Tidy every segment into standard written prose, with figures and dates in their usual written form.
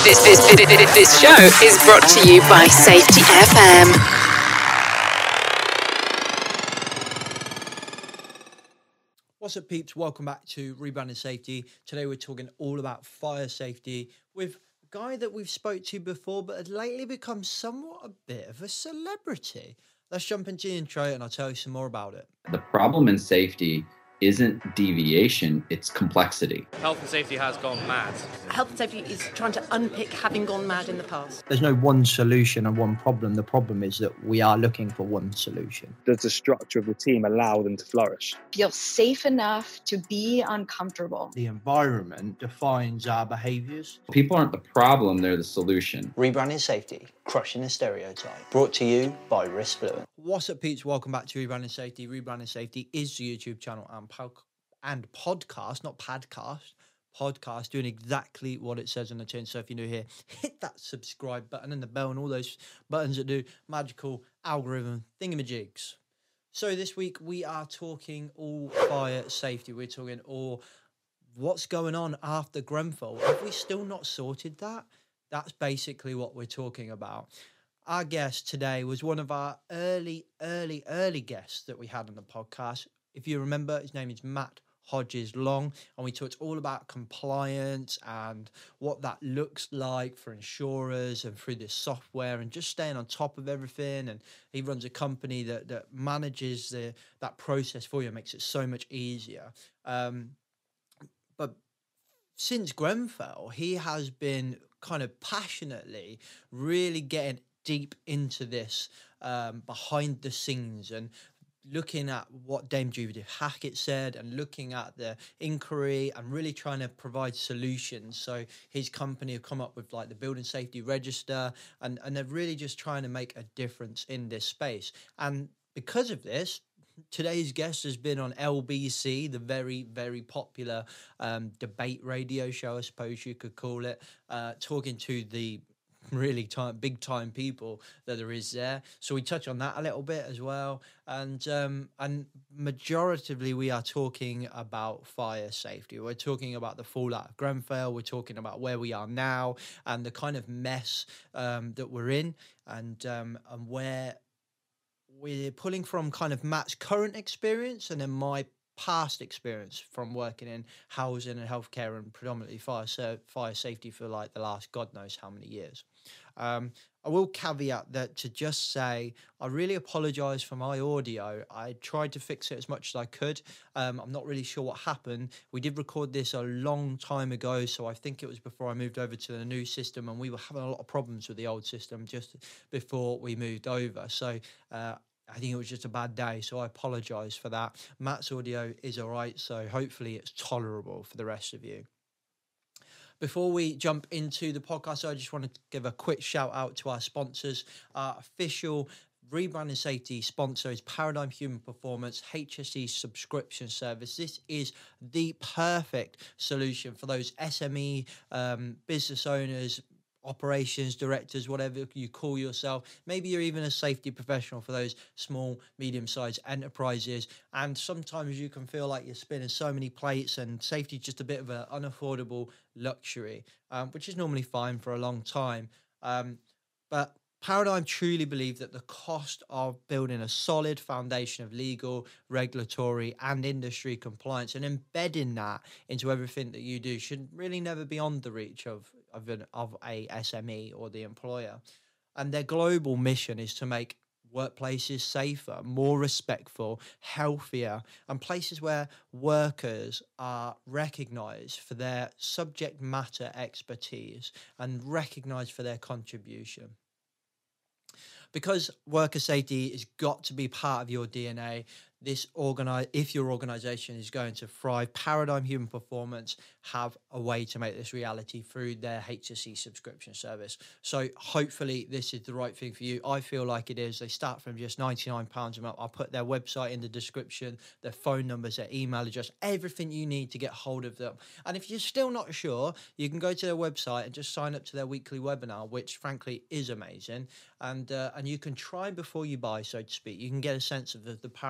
This show is brought to you by Safety FM. What's up, peeps? Welcome back to Rebranding Safety. Today we're talking all about fire safety with a guy that we've spoke to before but had lately become somewhat a bit of a celebrity. Let's jump into the intro and I'll tell you some more about it. The problem in safety isn't deviation, it's complexity. Health and safety has gone mad. Health and safety is trying to unpick having gone mad in the past. There's no one solution and one problem. The problem is that we are looking for one solution. Does the structure of the team allow them to flourish? Feel safe enough to be uncomfortable. The environment defines our behaviours. People aren't the problem, they're the solution. Rebranding Safety, crushing the stereotype. Brought to you by Risk Fluent. What's up, peeps? Welcome back to Rebranding Safety. Rebranding Safety is the YouTube channel and podcast, not podcast. Podcast, doing exactly what it says on the tin. So if you're new here, hit that subscribe button and the bell and all those buttons that do magical algorithm thingamajigs. So this week we are talking all fire safety. We're talking all what's going on after Grenfell. Have we still not sorted that? That's basically what we're talking about. Our guest today was one of our early guests that we had on the podcast. If you remember, his name is Matt Hodges Long, and we talked all about compliance and what that looks like for insurers and through this software and just staying on top of everything. And he runs a company that manages that process for you and makes it so much easier. But since Grenfell, he has been kind of passionately really getting deep into this behind the scenes and looking at what Dame Judith Hackett said and looking at the inquiry and really trying to provide solutions. So his company have come up with like the Building Safety Register and they're really just trying to make a difference in this space. And because of this, today's guest has been on LBC, the very, very popular debate radio show, I suppose you could call it, talking to the really big time people that there is there. So we touch on that a little bit as well. And majoritively we are talking about fire safety. We're talking about the fallout of Grenfell. We're talking about where we are now and the kind of mess that we're in and where we're pulling from kind of Matt's current experience and then my past experience from working in housing and healthcare and predominantly fire safety for like the last God knows how many years. I will caveat that to just say I really apologise for my audio. I tried to fix it as much as I could. I'm not really sure what happened. We did record this a long time ago, so I think it was before I moved over to the new system, and we were having a lot of problems with the old system just before we moved over. So I think it was just a bad day, so I apologise for that. Matt's audio is all right, so hopefully it's tolerable for the rest of you. Before we jump into the podcast, I just want to give a quick shout out to our sponsors. Our official Rebranding Safety sponsor is Paradigm Human Performance HSE subscription service. This is the perfect solution for those SME business owners, operations directors, whatever you call yourself. Maybe you're even a safety professional for those small, medium-sized enterprises. And sometimes you can feel like you're spinning so many plates and safety is just a bit of an unaffordable luxury, which is normally fine for a long time. But Paradigm truly believe that the cost of building a solid foundation of legal, regulatory and industry compliance and embedding that into everything that you do should really never be on the reach of a SME or the employer. And their global mission is to make workplaces safer, more respectful, healthier, and places where workers are recognised for their subject matter expertise and recognised for their contribution. Because worker safety has got to be part of your DNA, if your organisation is going to thrive, Paradigm Human Performance have a way to make this reality through their HSE subscription service. So hopefully this is the right thing for you. I feel like it is. They start from just £99 a month. I'll put their website in the description, their phone numbers, their email address, everything you need to get hold of them. And if you're still not sure, you can go to their website and just sign up to their weekly webinar, which frankly is amazing. And you can try before you buy, so to speak. You can get a sense of the Paradigm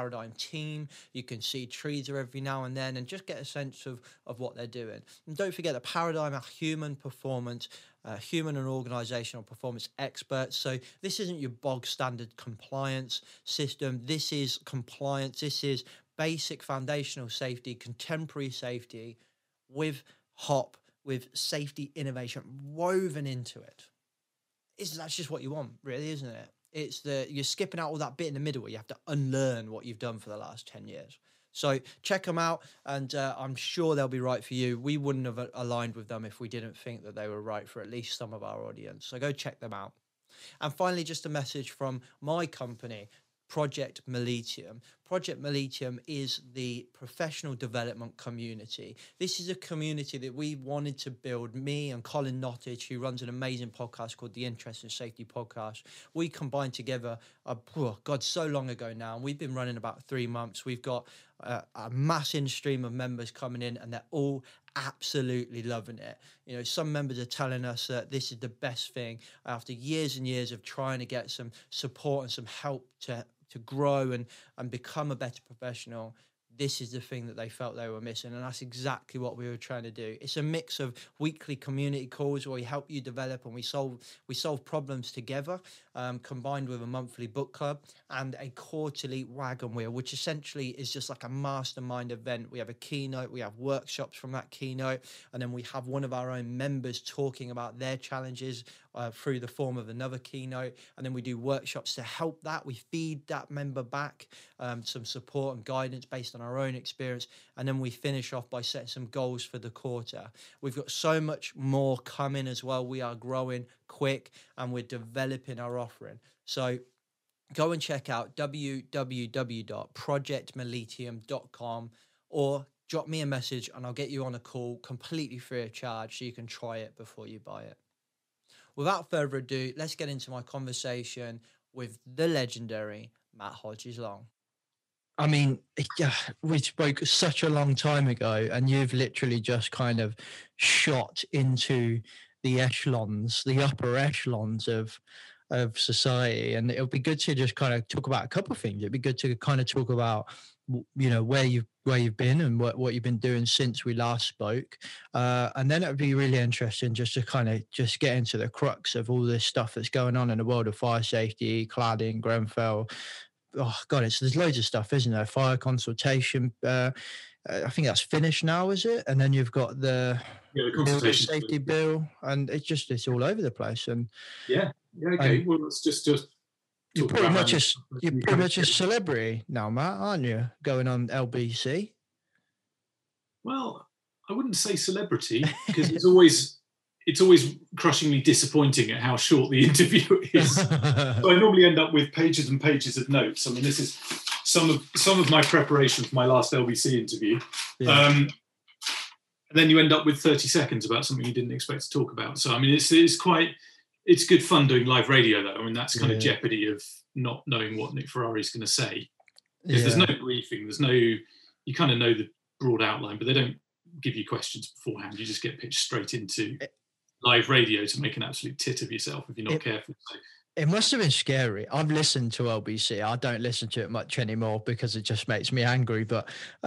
team. You can see trees every now and then and just get a sense of what they're doing. And don't forget that Paradigm are human performance, human and organizational performance experts. So this isn't your bog standard compliance system. This is compliance. This is basic foundational safety, contemporary safety with HOP, with safety innovation woven into it. That's just what you want, really, isn't it? It's you're skipping out all that bit in the middle where you have to unlearn what you've done for the last 10 years. So check them out, and I'm sure they'll be right for you. We wouldn't have aligned with them if we didn't think that they were right for at least some of our audience. So go check them out. And finally, just a message from my company, Project Miletium. Project Miletium is the professional development community. This is a community that we wanted to build. Me and Colin Nottage, who runs an amazing podcast called the Interest in Safety Podcast, we combined together, so long ago now, and we've been running about 3 months. We've got a massive stream of members coming in, and they're all absolutely loving it. You know, some members are telling us that this is the best thing after years and years of trying to get some support and some help to grow and become a better professional. This is the thing that they felt they were missing, and that's exactly what we were trying to do. It's a mix of weekly community calls where we help you develop and we solve problems together, combined with a monthly book club and a quarterly wagon wheel, which essentially is just like a mastermind event. We have a keynote, we have workshops from that keynote, and then we have one of our own members talking about their challenges through the form of another keynote, and then we do workshops to help that. We feed that member back some support and guidance based on our own experience, and then we finish off by setting some goals for the quarter. We've got so much more coming as well. We are growing quick and we're developing our offering. So go and check out www.projectmiletium.com or drop me a message and I'll get you on a call completely free of charge so you can try it before you buy it. Without further ado, let's get into my conversation with the legendary Matt Hodges-Long. I mean, we spoke such a long time ago, and you've literally just kind of shot into the echelons, the upper echelons of society. And it'll be good to just kind of talk about a couple of things. It'd be good to kind of talk about, you know, where you've been and what you've been doing since we last spoke. And then it'd be really interesting just to kind of just get into the crux of all this stuff that's going on in the world of fire safety, cladding, Grenfell. Oh God, there's loads of stuff, isn't there? Fire consultation. I think that's finished now, is it? And then you've got the consultation safety bill, and it's all over the place. And okay. Well, let's just you're pretty much a celebrity now, Matt, aren't you? Going on LBC. Well, I wouldn't say celebrity because it's always crushingly disappointing at how short the interview is. So I normally end up with pages and pages of notes. I mean, this is some of my preparation for my last LBC interview. Yeah. And then you end up with 30 seconds about something you didn't expect to talk about. So, I mean, it's good fun doing live radio, though. I mean, that's kind of jeopardy of not knowing what Nick Ferrari's going to say. Because there's no briefing. You kind of know the broad outline, but they don't give you questions beforehand. You just get pitched straight into live radio to make an absolute tit of yourself if you're not careful. So, it must have been scary. I've listened to LBC. I don't listen to it much anymore because it just makes me angry. But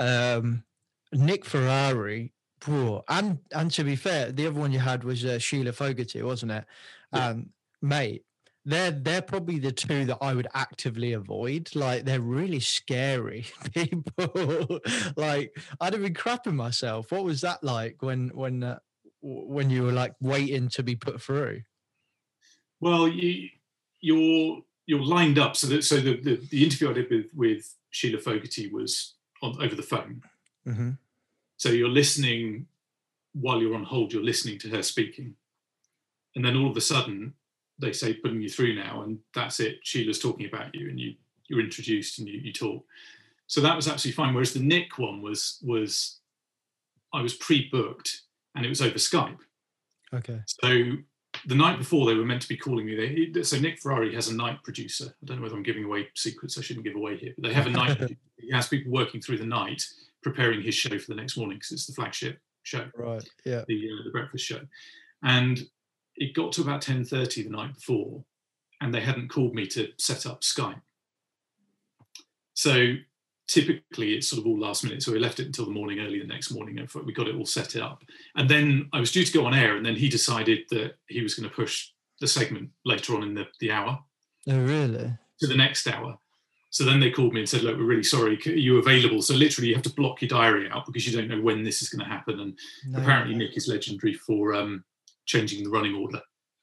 Nick Ferrari, and to be fair, the other one you had was Sheila Fogarty, wasn't it? Yeah. Mate, they're probably the two that I would actively avoid. Like, they're really scary people. Like, I'd have been crapping myself. What was that like when you were like waiting to be put through? Well, you're lined up. So the interview I did with Sheila Fogarty was over the phone. Mm-hmm. So you're listening while you're on hold. You're listening to her speaking, and then all of a sudden they say putting you through now, and that's it. Sheila's talking about you, and you're introduced and you talk. So that was absolutely fine. Whereas the Nick one was I was pre-booked. And it was over Skype. Okay. So the night before they were meant to be calling me. So Nick Ferrari has a night producer. I don't know whether I'm giving away secrets I shouldn't give away here, but they have a night producer. He has people working through the night preparing his show for the next morning because it's the flagship show. Right. Yeah. The breakfast show. And it got to about 10:30 the night before, and they hadn't called me to set up Skype. So typically it's sort of all last minute. So we left it until the morning, early the next morning, and we got it all set up. And then I was due to go on air, and then he decided that he was going to push the segment later on in the hour. Oh, really? To the next hour. So then they called me and said, look, we're really sorry, are you available? So literally you have to block your diary out because you don't know when this is going to happen. And apparently Nick is legendary for changing the running order,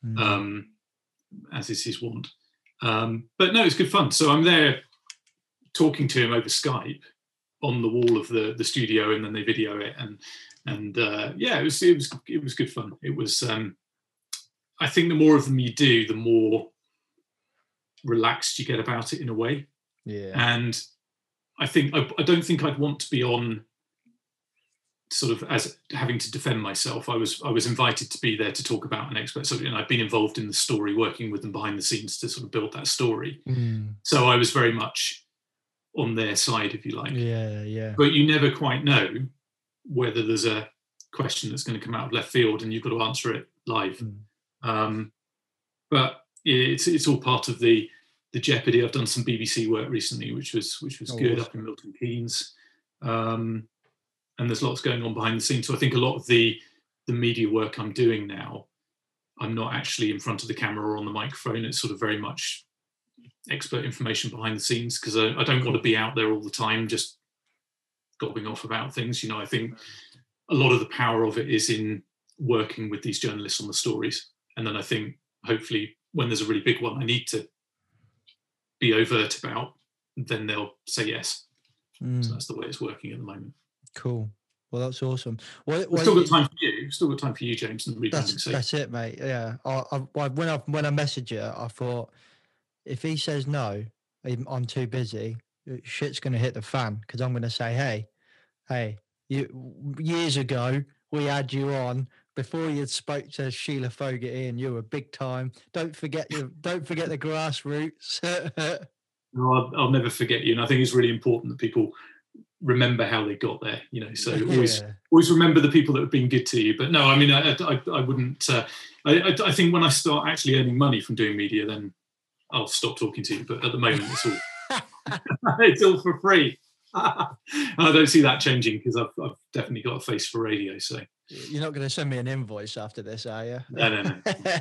as is his wont. But no, it's good fun. So I'm there talking to him over Skype on the wall of the studio, and then they video it. And yeah, it was good fun. It was, I think the more of them you do, the more relaxed you get about it in a way. Yeah. And I think I don't think I'd want to be on sort of as having to defend myself. I was invited to be there to talk about an expert subject, and I've been involved in the story, working with them behind the scenes to sort of build that story. So I was very much on their side, if you like. Yeah. But you never quite know whether there's a question that's going to come out of left field and you've got to answer it live. But it's all part of the jeopardy. I've done some BBC work recently, which was good, up in Milton Keynes, and there's lots going on behind the scenes. So I think a lot of the media work I'm doing now, I'm not actually in front of the camera or on the microphone. It's sort of very much expert information behind the scenes, because I don't want to be out there all the time just gobbing off about things. I think a lot of the power of it is in working with these journalists on the stories, and then I think hopefully when there's a really big one I need to be overt about, then they'll say yes. So that's the way it's working at the moment. Cool. Well, that's awesome. We've still got time for you. Still got time for you, James, and the rebranding sake. That's it, mate. Yeah. When I messaged you, I thought, if he says no, I'm too busy, shit's going to hit the fan, because I'm going to say, hey, years ago we had you on before you spoke to Sheila Fogarty, and you were big time. Don't forget the grassroots. No, I'll never forget you, and I think it's really important that people remember how they got there. So always remember the people that have been good to you. But no, I mean, I wouldn't. I think when I start actually earning money from doing media, then I'll stop talking to you. But at the moment, it's all it's all for free. I don't see that changing, because I've definitely got a face for radio. So you're not going to send me an invoice after this, are you? No.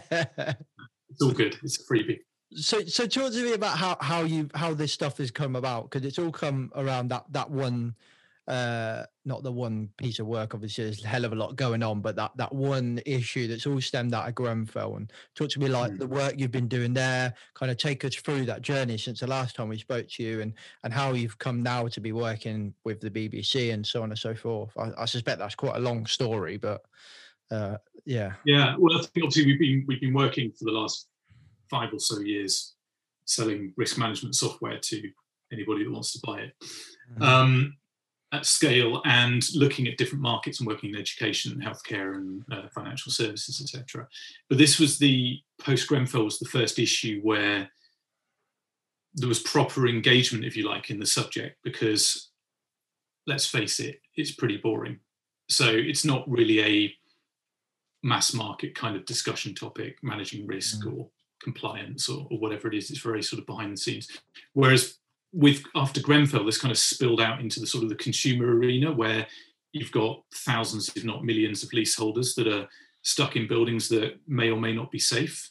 It's all good. It's a freebie. So talk to me about how this stuff has come about, because it's all come around that one, not the one piece of work. Obviously, there's a hell of a lot going on, but that one issue that's all stemmed out of Grenfell. And talk to me like the work you've been doing there. Kind of take us through that journey since the last time we spoke to you, and how you've come now to be working with the BBC and so on and so forth. I suspect that's quite a long story, but yeah. Yeah. Well, I think obviously we've been working for the last 5 or so years selling risk management software to anybody that wants to buy it at scale, and looking at different markets and working in education and healthcare and financial services, etc. But this was post-Grenfell was the first issue where there was proper engagement, if you like, in the subject, because let's face it, it's pretty boring. So it's not really a mass market kind of discussion topic, managing risk or compliance or whatever it is. It's very sort of behind the scenes. Whereas after Grenfell, this kind of spilled out into the sort of the consumer arena, where you've got thousands, if not millions, of leaseholders that are stuck in buildings that may or may not be safe,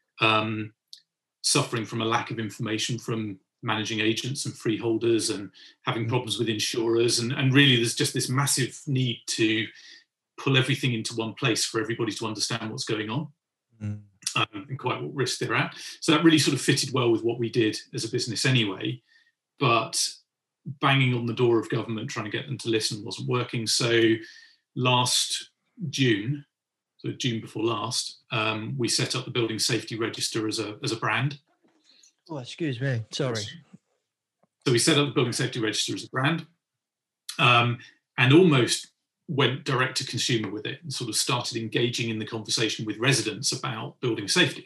suffering from a lack of information from managing agents and freeholders, and having problems with insurers. And really there's just this massive need to pull everything into one place for everybody to understand what's going on. And quite what risk they're at. So that really sort of fitted well with what we did as a business anyway, but banging on the door of government trying to get them to listen wasn't working. So last June, so June before last, we set up the Building Safety Register as a brand. Oh, excuse me, sorry. So we set up the Building Safety Register as a brand, and almost went direct to consumer with it, and sort of started engaging in the conversation with residents about building safety.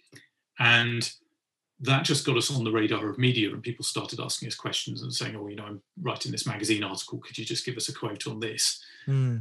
And that just got us on the radar of media, and people started asking us questions and saying, I'm writing this magazine article, could you just give us a quote on this? And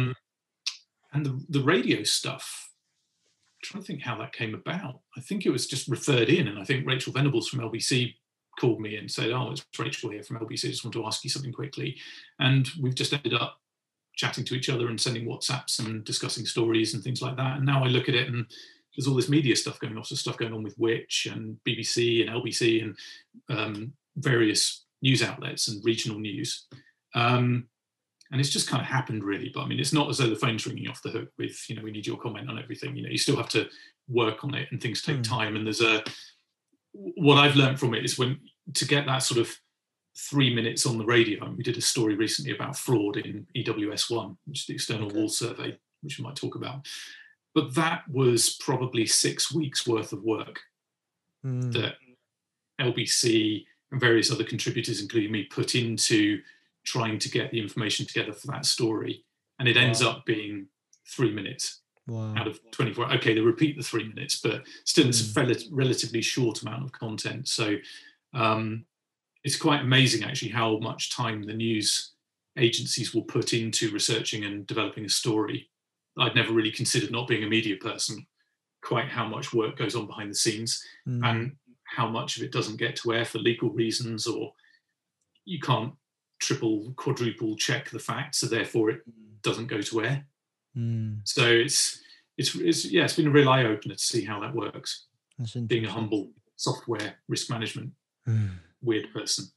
the radio stuff, I'm trying to think how that came about. I think it was just referred in, and I think Rachel Venables from LBC called me and said, "Oh, it's Rachel here from LBC. I just want to ask you something quickly." And we've just ended up chatting to each other and sending WhatsApps and discussing stories and things like that. And now I look at it and there's all this media stuff going on, so stuff going on with Which and BBC and LBC and various news outlets and regional news. And it's just kind of happened, really. But I mean, it's not as though the phone's ringing off the hook with, we need your comment on everything. You still have to work on it and things take time. And what I've learned from it is to get that sort of 3 minutes on the radio. And we did a story recently about fraud in EWS1, which is the external wall survey, which we might talk about. But that was probably 6 weeks worth of work that LBC and various other contributors, including me, put into trying to get the information together for that story. And it ends up being 3 minutes out of 24. Okay, they repeat the 3 minutes, but still it's a relatively short amount of content. So it's quite amazing, actually, how much time the news agencies will put into researching and developing a story. I'd never really considered, not being a media person, quite how much work goes on behind the scenes and how much of it doesn't get to air for legal reasons, or you can't triple, quadruple check the facts, so therefore it doesn't go to air. So it's been a real eye opener to see how that works. Being a humble software risk management weird person.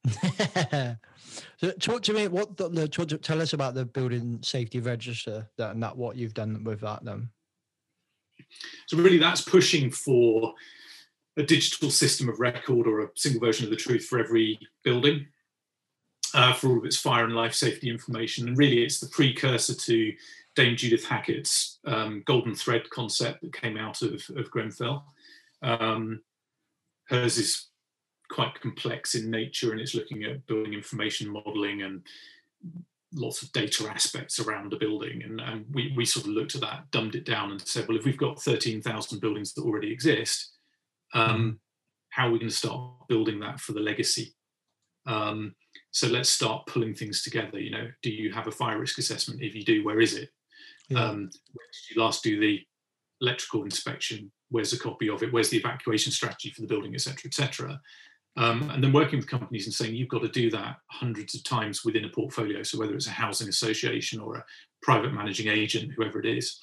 So talk to me. Tell us about the building safety register and what you've done with that then. So really, that's pushing for a digital system of record or a single version of the truth for every building, for all of its fire and life safety information. And really, it's the precursor to Dame Judith Hackett's golden thread concept that came out of Grenfell. Hers is quite complex in nature, and it's looking at building information modelling and lots of data aspects around a building. And we sort of looked at that, dumbed it down and said, well, if we've got 13,000 buildings that already exist, how are we going to start building that for the legacy? So let's start pulling things together. Do you have a fire risk assessment? If you do, where is it? When did you last do the electrical inspection? Where's a copy of it? Where's the evacuation strategy for the building, et cetera, et cetera? And then working with companies and saying, you've got to do that hundreds of times within a portfolio. So whether it's a housing association or a private managing agent, whoever it is,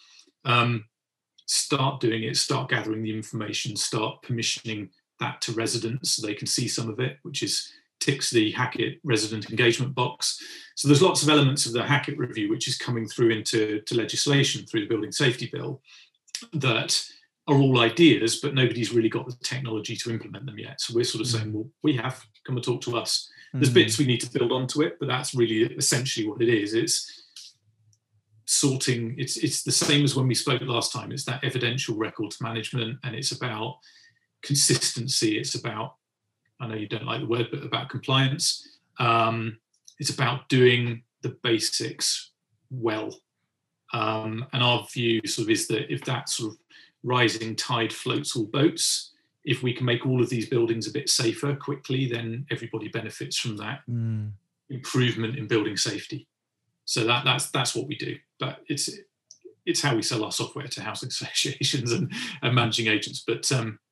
start doing it, start gathering the information, start permissioning that to residents so they can see some of it, which ticks the Hackett resident engagement box. So there's lots of elements of the Hackett review, which is coming through into legislation through the Building Safety Bill, that are all ideas, but nobody's really got the technology to implement them yet. So we're sort of saying, well, we have, come and talk to us. There's bits we need to build onto it, but that's really essentially what it is. It's sorting, it's the same as when we spoke last time. It's that evidential records management, and it's about consistency. It's about, I know you don't like the word, but about compliance. It's about doing the basics well. And our view sort of is that if that sort of rising tide floats all boats, if we can make all of these buildings a bit safer quickly, then everybody benefits from that improvement in building safety. So that's what we do. But it's how we sell our software to housing associations and managing agents. But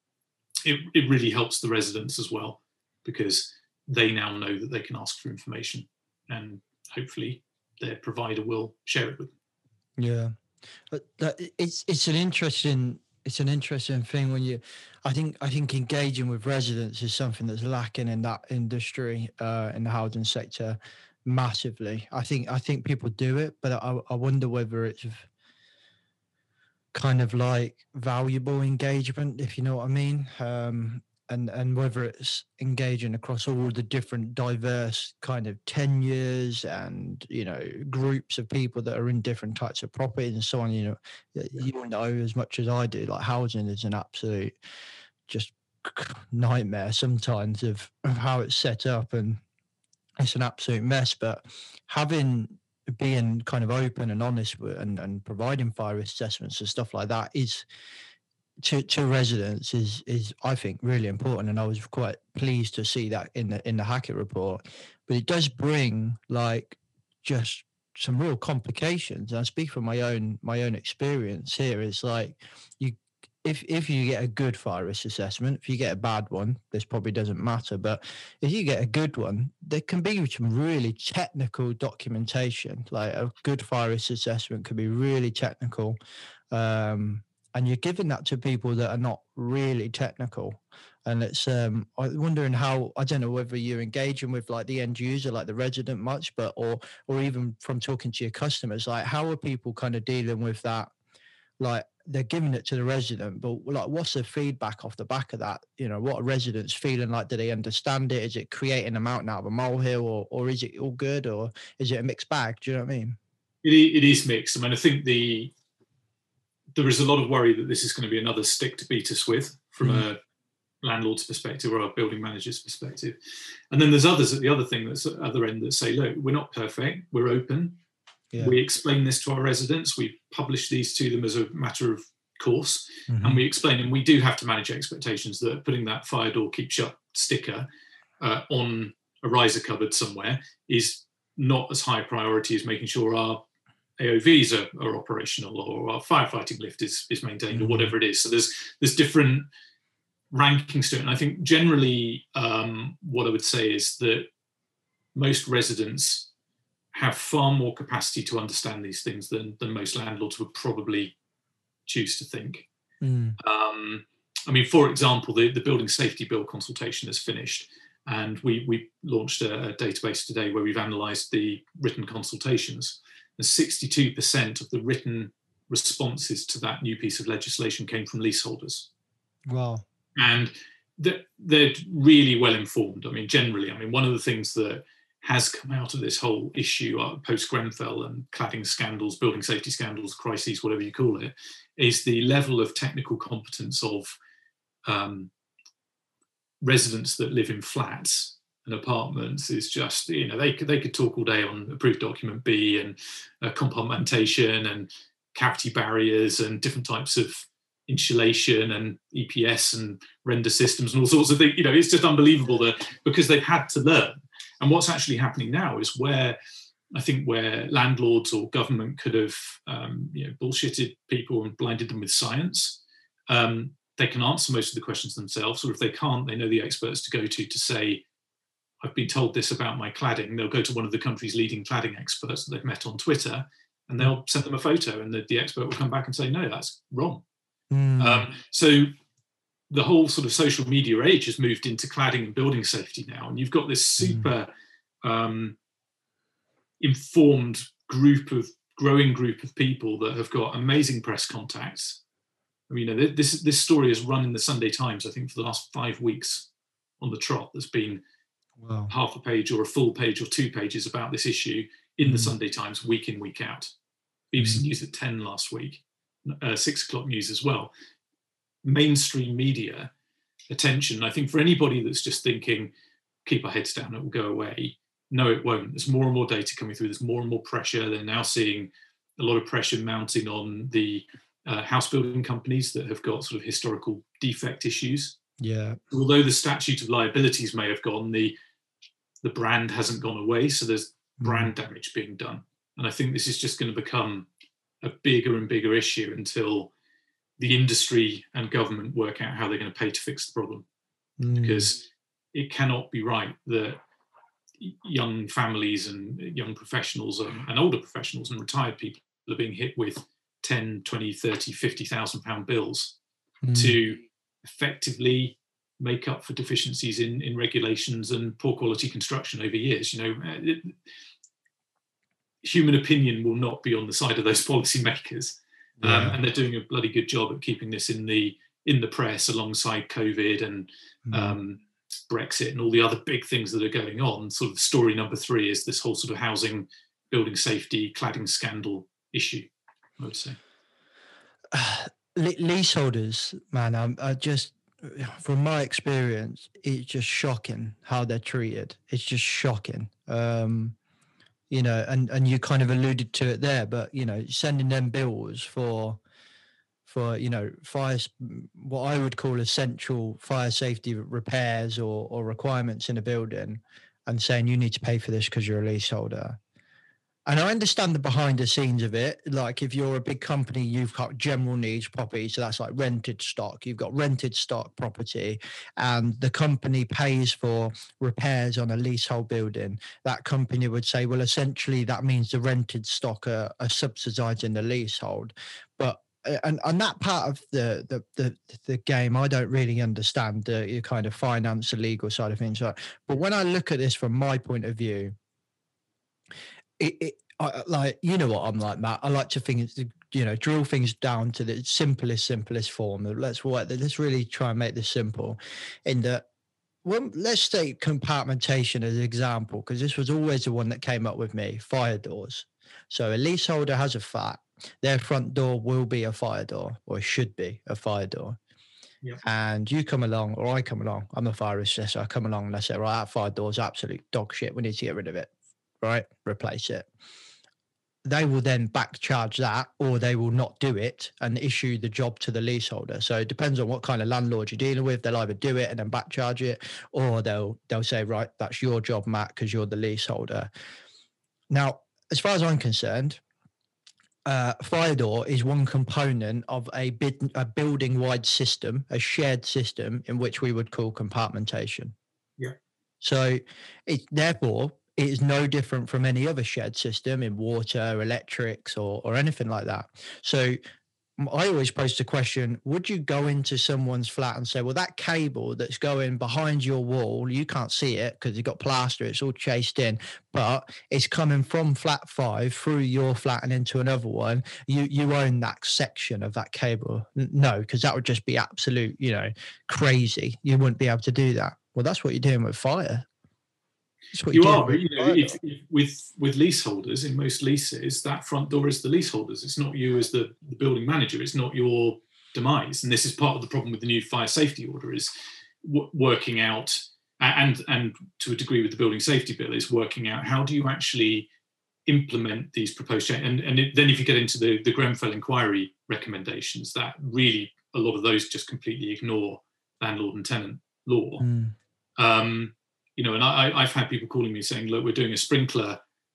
it really helps the residents as well, because they now know that they can ask for information, and hopefully their provider will share it with them. Yeah, but it's an interesting thing when I think engaging with residents is something that's lacking in that industry, in the housing sector, massively. I think people do it, but I wonder whether it's kind of like valuable engagement, if you know what I mean, and whether it's engaging across all the different diverse kind of tenures and groups of people that are in different types of properties and so on. You know as much as I do, like housing is an absolute just nightmare sometimes of how it's set up, and it's an absolute mess. But being kind of open and honest with, and providing fire risk assessments and stuff like that is to residents is I think really important, and I was quite pleased to see that in the Hackett report. But it does bring like just some real complications. And I speak from my own experience here. It's like if you get a good fire risk assessment, if you get a bad one, this probably doesn't matter. But if you get a good one, there can be some really technical documentation. Like a good fire risk assessment could be really technical. And you're giving that to people that are not really technical. And it's I'm wondering how, I don't know whether you're engaging with like the end user, like the resident much, but or even from talking to your customers, like how are people kind of dealing with that? Like they're giving it to the resident, but like what's the feedback off the back of that? You know, what are residents feeling like? Do they understand it? Is it creating a mountain out of a molehill, or is it all good, or is it a mixed bag? Do you know what I mean? It is mixed. I mean, I think there is a lot of worry that this is going to be another stick to beat us with from a landlord's perspective or a building manager's perspective. And then there's others at the other thing that's at the other end that say, look, we're not perfect, we're open. Yeah. We explain this to our residents, we publish these to them as a matter of course, and we explain, and we do have to manage expectations that putting that fire door keep shut sticker on a riser cupboard somewhere is not as high priority as making sure our AOVs are operational, or our firefighting lift is maintained, or whatever it is. So there's different rankings to it. And I think generally what I would say is that most residents have far more capacity to understand these things than most landlords would probably choose to think. I mean, for example, the building safety bill consultation has finished, and we launched a database today where we've analysed the written consultations, and 62% of the written responses to that new piece of legislation came from leaseholders. Wow. And they're really well informed. I mean, generally, one of the things that has come out of this whole issue post-Grenfell and cladding scandals, building safety scandals, crises, whatever you call it, is the level of technical competence of residents that live in flats and apartments is just, they could talk all day on approved document B and compartmentation and cavity barriers and different types of insulation and EPS and render systems and all sorts of things. It's just unbelievable that because they've had to learn. And what's actually happening now is where landlords or government could have bullshitted people and blinded them with science, they can answer most of the questions themselves, or if they can't, they know the experts to go to say, I've been told this about my cladding. They'll go to one of the country's leading cladding experts that they've met on Twitter, and they'll send them a photo, and the expert will come back and say, no, that's wrong. So the whole sort of social media age has moved into cladding and building safety now, and you've got this super informed growing group of people that have got amazing press contacts. This story has run in the Sunday Times, I think, for the last 5 weeks on the trot. There's been half a page or a full page or 2 pages about this issue in the Sunday Times, week in, week out. BBC News at 10 last week, 6 o'clock news as well. Mainstream media attention. I think for anybody that's just thinking, keep our heads down, it will go away. No, it won't. There's more and more data coming through. There's more and more pressure. They're now seeing a lot of pressure mounting on the house building companies that have got sort of historical defect issues. Yeah. Although the statute of liabilities may have gone, the brand hasn't gone away. So there's brand damage being done. And I think this is just going to become a bigger and bigger issue until the industry and government work out how they're going to pay to fix the problem. Because it cannot be right that young families and young professionals and older professionals and retired people are being hit with 10, 20, 30, 50,000 pound bills to effectively make up for deficiencies in regulations and poor quality construction over years. Human opinion will not be on the side of those policymakers. And they're doing a bloody good job at keeping this in the press alongside COVID and Brexit and all the other big things that are going on. Sort of story number 3 is this whole sort of housing, building safety, cladding scandal issue, I would say. Leaseholders, man, I just, from my experience, it's just shocking how they're treated. It's just shocking. And you kind of alluded to it there, but, sending them bills for fire, what I would call essential fire safety repairs or requirements in a building, and saying you need to pay for this because you're a leaseholder. And I understand the behind the scenes of it. Like if you're a big company, you've got general needs property. So that's like rented stock. You've got rented stock property and the company pays for repairs on a leasehold building. That company would say, well, essentially that means the rented stock are subsidizing the leasehold. But and that part of the game, I don't really understand the kind of finance, the legal side of things. But when I look at this from my point of view, I like, you know what I'm like, Matt. I like to think, drill things down to the simplest form. Let's really try and make this simple. In that, well, let's take compartmentation as an example, because this was always the one that came up with me. Fire doors. So a leaseholder has a flat. Their front door will be a fire door, or it should be a fire door. Yeah. And you come along, or I come along. I'm a fire assessor. I come along and I say, right, that fire door's absolute dog shit. We need to get rid of it. Right, replace it. They will then back charge that, or they will not do it and issue the job to the leaseholder. So it depends on what kind of landlord you're dealing with. They'll either do it and then back charge it, or they'll say, right, that's your job, Matt, because you're the leaseholder. Now, as far as I'm concerned, fire door is one component of a building-wide system, a shared system in which we would call compartmentation. Yeah. So therefore, it is no different from any other shared system in water, electrics, or anything like that. So I always pose the question, would you go into someone's flat and say, well, that cable that's going behind your wall, you can't see it because you've got plaster, it's all chased in, but it's coming from flat 5 through your flat and into another one. You own that section of that cable. No, because that would just be absolute, crazy. You wouldn't be able to do that. Well, that's what you're doing with fire. You are, but if with leaseholders, in most leases, that front door is the leaseholders. It's not you as the building manager. It's not your demise. And this is part of the problem with the new fire safety order, is working out, and to a degree with the building safety bill, is working out how do you actually implement these proposed changes. And then if you get into the Grenfell inquiry recommendations, that really, a lot of those just completely ignore landlord and tenant law. And I've had people calling me saying, look, we're doing a sprinkler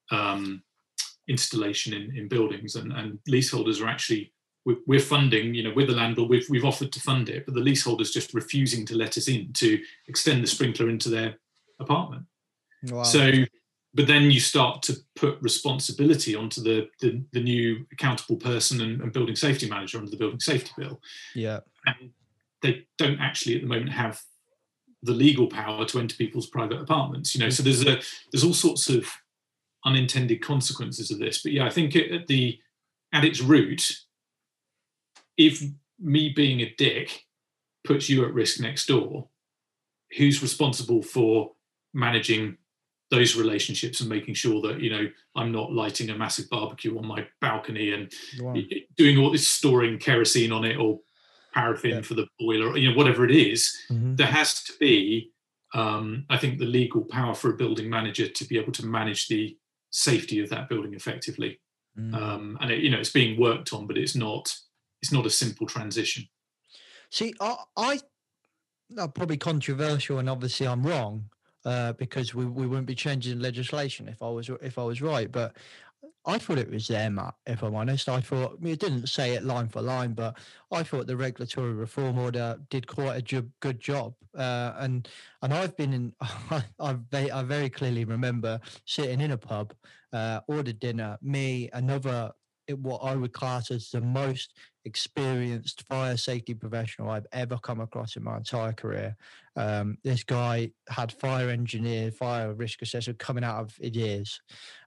installation in buildings, and leaseholders are actually, we're funding, with the landlord, we've offered to fund it, but the leaseholder's just refusing to let us in to extend the sprinkler into their apartment. Wow. So, but then you start to put responsibility onto the new accountable person and building safety manager under the building safety bill. Yeah. And they don't actually at the moment have the legal power to enter people's private apartments, so there's all sorts of unintended consequences of this. But yeah, I think at its root, if me being a dick puts you at risk next door, who's responsible for managing those relationships and making sure that I'm not lighting a massive barbecue on my balcony and doing all this, storing kerosene on it or paraffin for the boiler, whatever it is. There has to be, I think, the legal power for a building manager to be able to manage the safety of that building effectively. And it's being worked on, but it's not a simple transition. See, I'm probably controversial, and obviously I'm wrong, because we wouldn't be changing legislation if I was right, but I thought it was there, Matt, if I'm honest. I thought, it didn't say it line for line, but I thought the regulatory reform order did quite a good job. And I've been in, I very clearly remember sitting in a pub, ordered dinner, me, another, what I would class as the most experienced fire safety professional I've ever come across in my entire career. This guy had fire engineer, fire risk assessor coming out of his ears.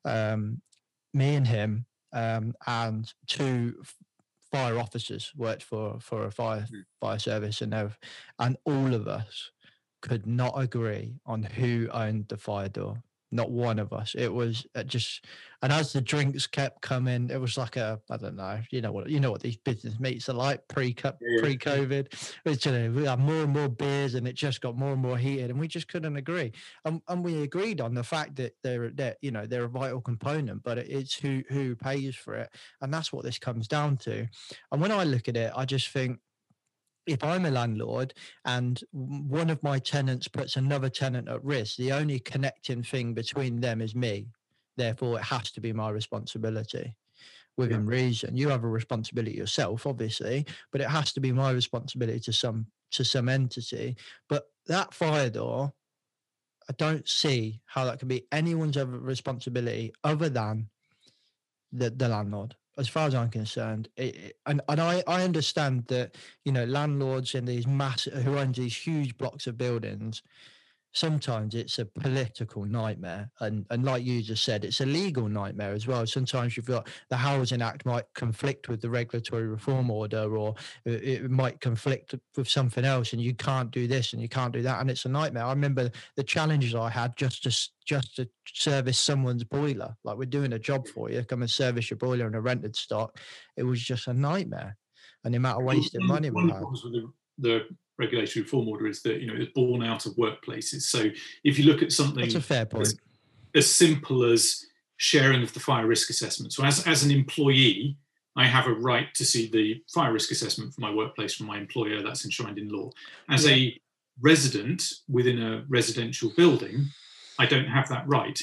Me and him and 2 fire officers worked for a fire service, and all of us could not agree on who owned the fire door. Not one of us. It was just, and as the drinks kept coming, it was like I don't know, you know what these business meets are like pre-COVID. It's, we had more and more beers, and it just got more and more heated, and we just couldn't agree. And we agreed on the fact that they're a vital component, but it's who pays for it, and that's what this comes down to. And when I look at it, I just think, if I'm a landlord and one of my tenants puts another tenant at risk, the only connecting thing between them is me. therefore it has to be my responsibility. Within reason, you have a responsibility yourself, obviously, but it has to be my responsibility to some entity. But that fire door, I don't see how that can be anyone's other responsibility other than the landlord, as far as I'm concerned. And I understand that, you know, landlords in these massive, who own these huge blocks of buildings, sometimes it's a political nightmare, and like you just said, it's a legal nightmare as well. Sometimes you've got the Housing Act might conflict with the regulatory reform order, or it might conflict with something else, and you can't do this and you can't do that, and it's a nightmare. I remember the challenges I had just to service someone's boiler. Like, we're doing a job for you, come and service your boiler in a rented stock. It was just a nightmare, and the amount of wasted money we had. The regulatory reform order is that, you know, it's born out of workplaces. So if you look at something, that's a fair point, as simple as sharing of the fire risk assessment. So as an employee, I have a right to see the fire risk assessment for my workplace from my employer. That's enshrined in law. As a resident within a residential building, I don't have that right.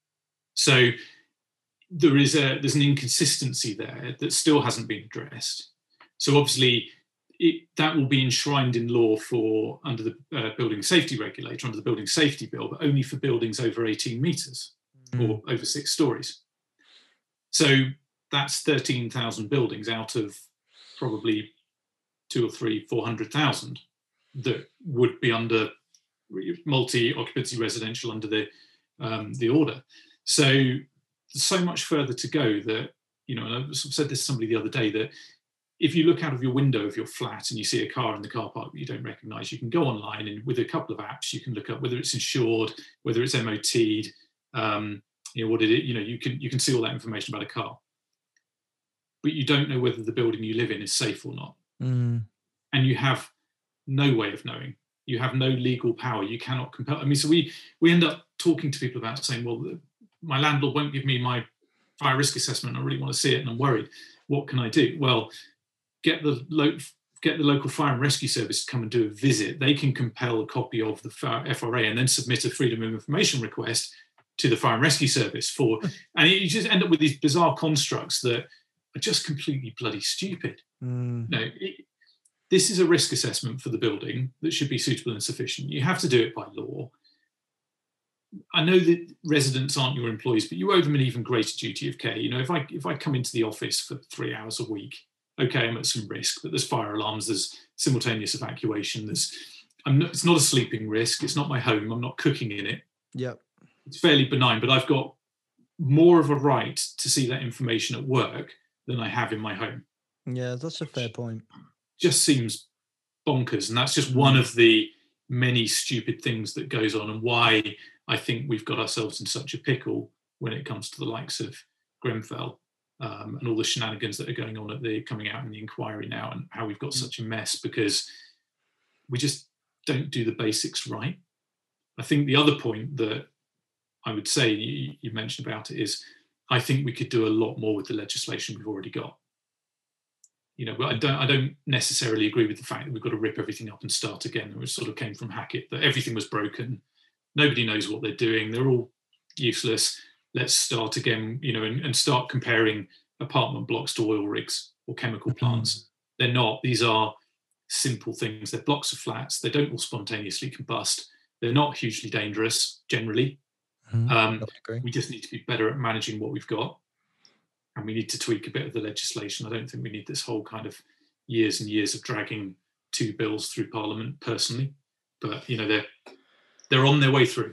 So there's an inconsistency there that still hasn't been addressed. So obviously, that will be enshrined in law for under the building safety regulator, under the building safety bill, but only for buildings over 18 metres or over 6 stories. So that's 13,000 buildings out of probably 2 or 3, 400,000 that would be under multi-occupancy residential under the order. So there's so much further to go that, you know, and I said this to somebody the other day, that if you look out of your window of your flat and you see a car in the car park that you don't recognise, you can go online and with a couple of apps, you can look up whether it's insured, whether it's MOT'd, you know, what it is, you know, you can see all that information about a car. But you don't know whether the building you live in is safe or not. And you have no way of knowing. You have no legal power. You cannot compel. I mean, so we end up talking to people about saying, well, my landlord won't give me my fire risk assessment. I really want to see it and I'm worried. What can I do? Well, get the local fire and rescue service to come and do a visit. They can compel a copy of the FRA and then submit a freedom of information request to the fire and rescue service and you just end up with these bizarre constructs that are just completely bloody stupid. No, this is a risk assessment for the building that should be suitable and sufficient. You have to do it by law. I know that residents aren't your employees, but you owe them an even greater duty of care. You know, if I come into the office for 3 hours a week, okay, I'm at some risk, but there's fire alarms, there's simultaneous evacuation, it's not a sleeping risk, it's not my home, I'm not cooking in it. Yep. It's fairly benign, but I've got more of a right to see that information at work than I have in my home. Yeah, that's a fair point. Just seems bonkers, and that's just one of the many stupid things that goes on, and why I think we've got ourselves in such a pickle when it comes to the likes of Grenfell. And all the shenanigans that are going on coming out in the inquiry now, and how we've got such a mess because we just don't do the basics right. I think the other point that I would say you mentioned about it is I think we could do a lot more with the legislation we've already got. You know, but I don't necessarily agree with the fact that we've got to rip everything up and start again. It sort of came from Hackett that everything was broken. Nobody knows what they're doing. They're all useless. Let's start again, you know, and start comparing apartment blocks to oil rigs or chemical plants. They're not. These are simple things. They're blocks of flats. They don't all spontaneously combust. They're not hugely dangerous, generally. We just need to be better at managing what we've got. And we need to tweak a bit of the legislation. I don't think we need this whole kind of years and years of dragging 2 bills through Parliament, personally. But, you know, they're on their way through.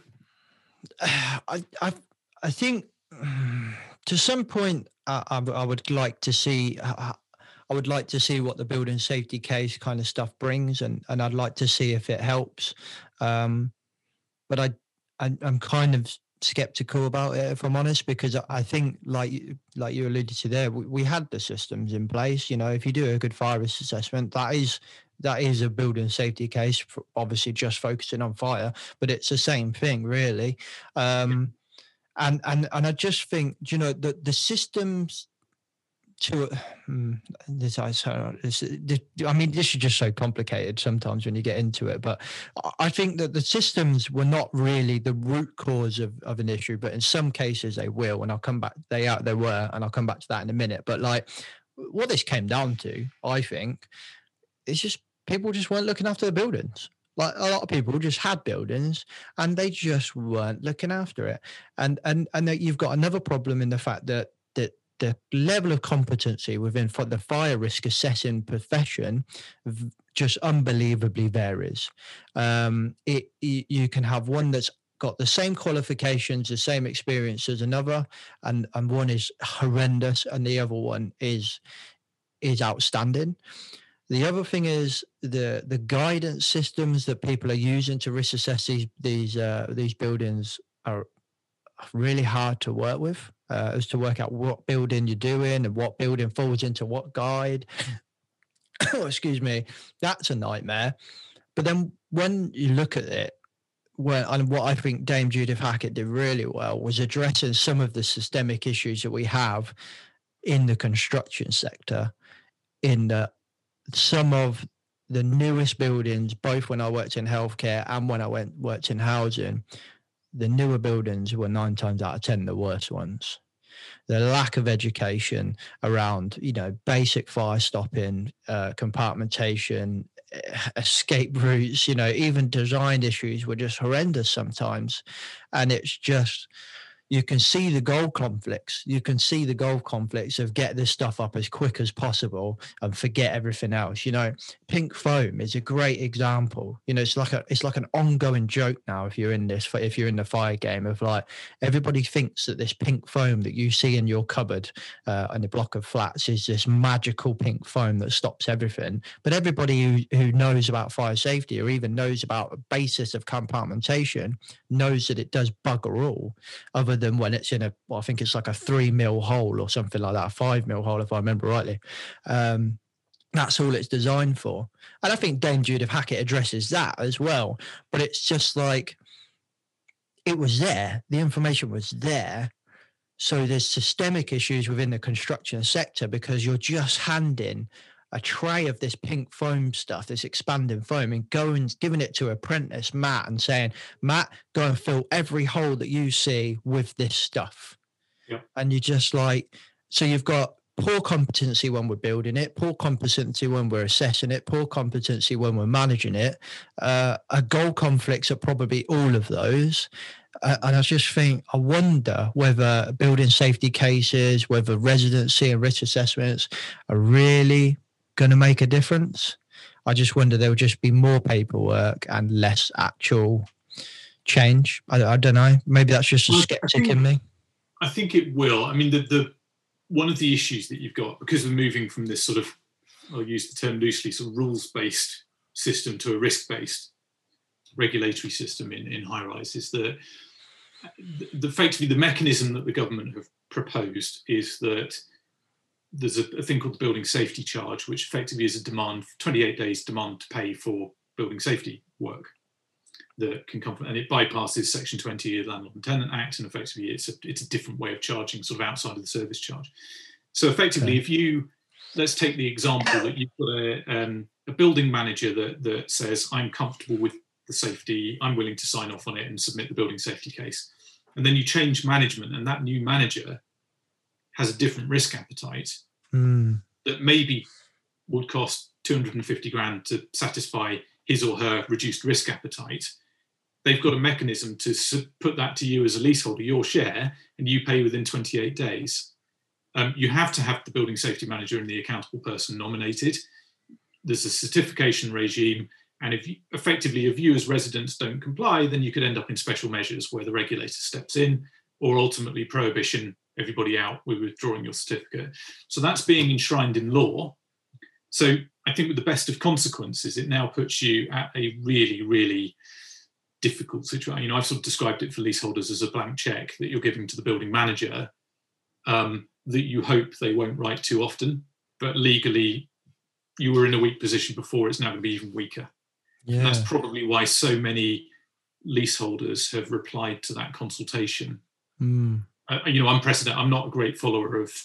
I think to some point I would like to see what the building safety case kind of stuff brings, and I'd like to see if it helps. But I'm kind of skeptical about it, if I'm honest, because I think like you alluded to there, we had the systems in place. You know, if you do a good fire risk assessment, that is a building safety case, obviously just focusing on fire, but it's the same thing really. And I just think, you know, the systems this is just so complicated sometimes when you get into it. But I think that the systems were not really the root cause of an issue, but in some cases they will. And I'll come back. They were, and I'll come back to that in a minute. But like, what this came down to, I think, is just people just weren't looking after the buildings. Like, a lot of people just had buildings and they just weren't looking after it. And that you've got another problem in the fact that the level of competency within the fire risk assessing profession just unbelievably varies. You can have one that's got the same qualifications, the same experience as another, and one is horrendous and the other one is outstanding. The other thing is the guidance systems that people are using to risk assess these buildings are really hard to work with, as to work out what building you're doing and what building falls into what guide. Excuse me, that's a nightmare. But then when you look at it, and what I think Dame Judith Hackett did really well was addressing some of the systemic issues that we have in the construction sector, in that some of the newest buildings, both when I worked in healthcare and when I worked in housing, the newer buildings were 9 times out of 10 the worst ones. The lack of education around, basic fire stopping, compartmentation, escape routes, even design issues were just horrendous sometimes. And it's just, you can see the goal conflicts. You can see the goal conflicts of get this stuff up as quick as possible and forget everything else. Pink foam is a great example. It's like an ongoing joke now. If you're in the fire game, of like, everybody thinks that this pink foam that you see in your cupboard in a block of flats is this magical pink foam that stops everything. But everybody who knows about fire safety, or even knows about a basis of compartmentation, knows that it does bugger all, other than when it's in I think it's like a 3 mil hole or something like that, a 5 mil hole if I remember rightly. That's all it's designed for. And I think Dame Judith Hackett addresses that as well. But it's just like, it was there, the information was there. So there's systemic issues within the construction sector, because you're just handing a tray of this pink foam stuff, this expanding foam, and giving it to apprentice Matt and saying, Matt, go and fill every hole that you see with this stuff. Yep. And you just so you've got poor competency when we're building it, poor competency when we're assessing it, poor competency when we're managing it, a goal conflicts are probably all of those. And I just think, I wonder whether building safety cases, whether residency and risk assessments are really going to make a difference. I just wonder there will just be more paperwork and less actual change. I don't know. Maybe that's just a skeptic in me. I think it will. I mean, the one of the issues that you've got, because we're moving from this sort of, I'll use the term loosely, sort of rules-based system to a risk-based regulatory system in high-rise, is that effectively the mechanism that the government have proposed is that there's a thing called the building safety charge, which effectively is a demand, 28 days demand to pay for building safety work that can come from, and it bypasses Section 20 of the Landlord and Tenant Act, and effectively it's a different way of charging, sort of outside of the service charge. So effectively, if let's take the example that you've got a building manager that says, I'm comfortable with the safety, I'm willing to sign off on it and submit the building safety case. And then you change management, and that new manager has a different risk appetite that maybe would cost 250 grand to satisfy his or her reduced risk appetite. They've got a mechanism to put that to you as a leaseholder, your share, and you pay within 28 days. You have to have the building safety manager and the accountable person nominated. There's a certification regime, and if you as residents don't comply, then you could end up in special measures where the regulator steps in, or ultimately prohibition, everybody out, we're withdrawing your certificate. So that's being enshrined in law. So I think with the best of consequences, it now puts you at a really, really difficult situation. I've sort of described it for leaseholders as a blank check that you're giving to the building manager that you hope they won't write too often, but legally you were in a weak position before, it's now going to be even weaker. Yeah. And that's probably why so many leaseholders have replied to that consultation. Unprecedented. I'm not a great follower of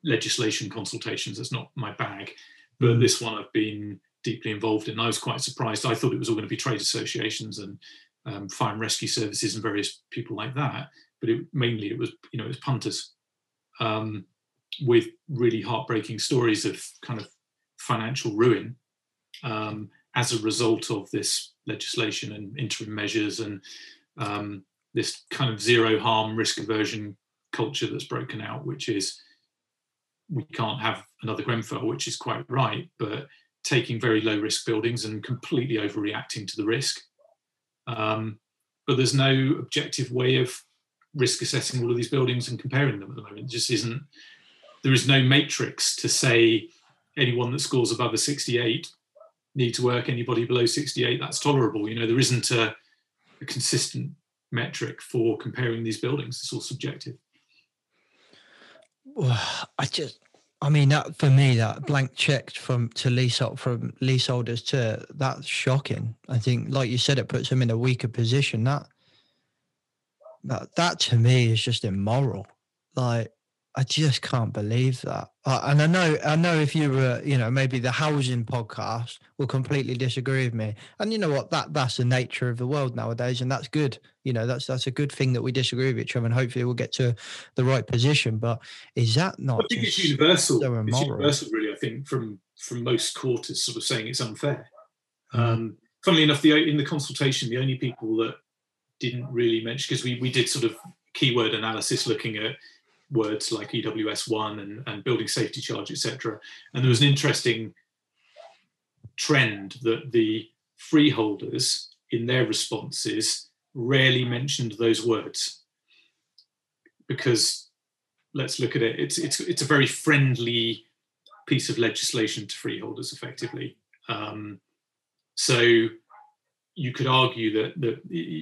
legislation consultations. That's not my bag, but this one I've been deeply involved in. I was quite surprised. I thought it was all going to be trade associations and fire and rescue services and various people like that, but mainly it was punters with really heartbreaking stories of kind of financial ruin as a result of this legislation and interim measures and this kind of zero harm risk aversion culture that's broken out, which is we can't have another Grenfell, which is quite right, but taking very low risk buildings and completely overreacting to the risk. But there's no objective way of risk assessing all of these buildings and comparing them at the moment. It just isn't. There is no matrix to say anyone that scores above a 68 need to work, anybody below 68 that's tolerable. There isn't a consistent metric for comparing these buildings. It's all subjective. Well, that for me, that blank check from leaseholders to that's shocking. I think, like you said, it puts them in a weaker position. That to me is just immoral. Like, I just can't believe that. And I know if you were, maybe the housing podcast will completely disagree with me. And you know what? That's the nature of the world nowadays, and that's good. That's a good thing that we disagree with each other, and hopefully we'll get to the right position. But is that not? I think it's universal. So it's universal, really. I think from most quarters, sort of saying it's unfair. Funnily enough, in the consultation, the only people that didn't really mention, because we did sort of keyword analysis looking at words like EWS1 and building safety charge, etc. And there was an interesting trend that the freeholders in their responses rarely mentioned those words, because let's look at it. It's a very friendly piece of legislation to freeholders, effectively. So you could argue that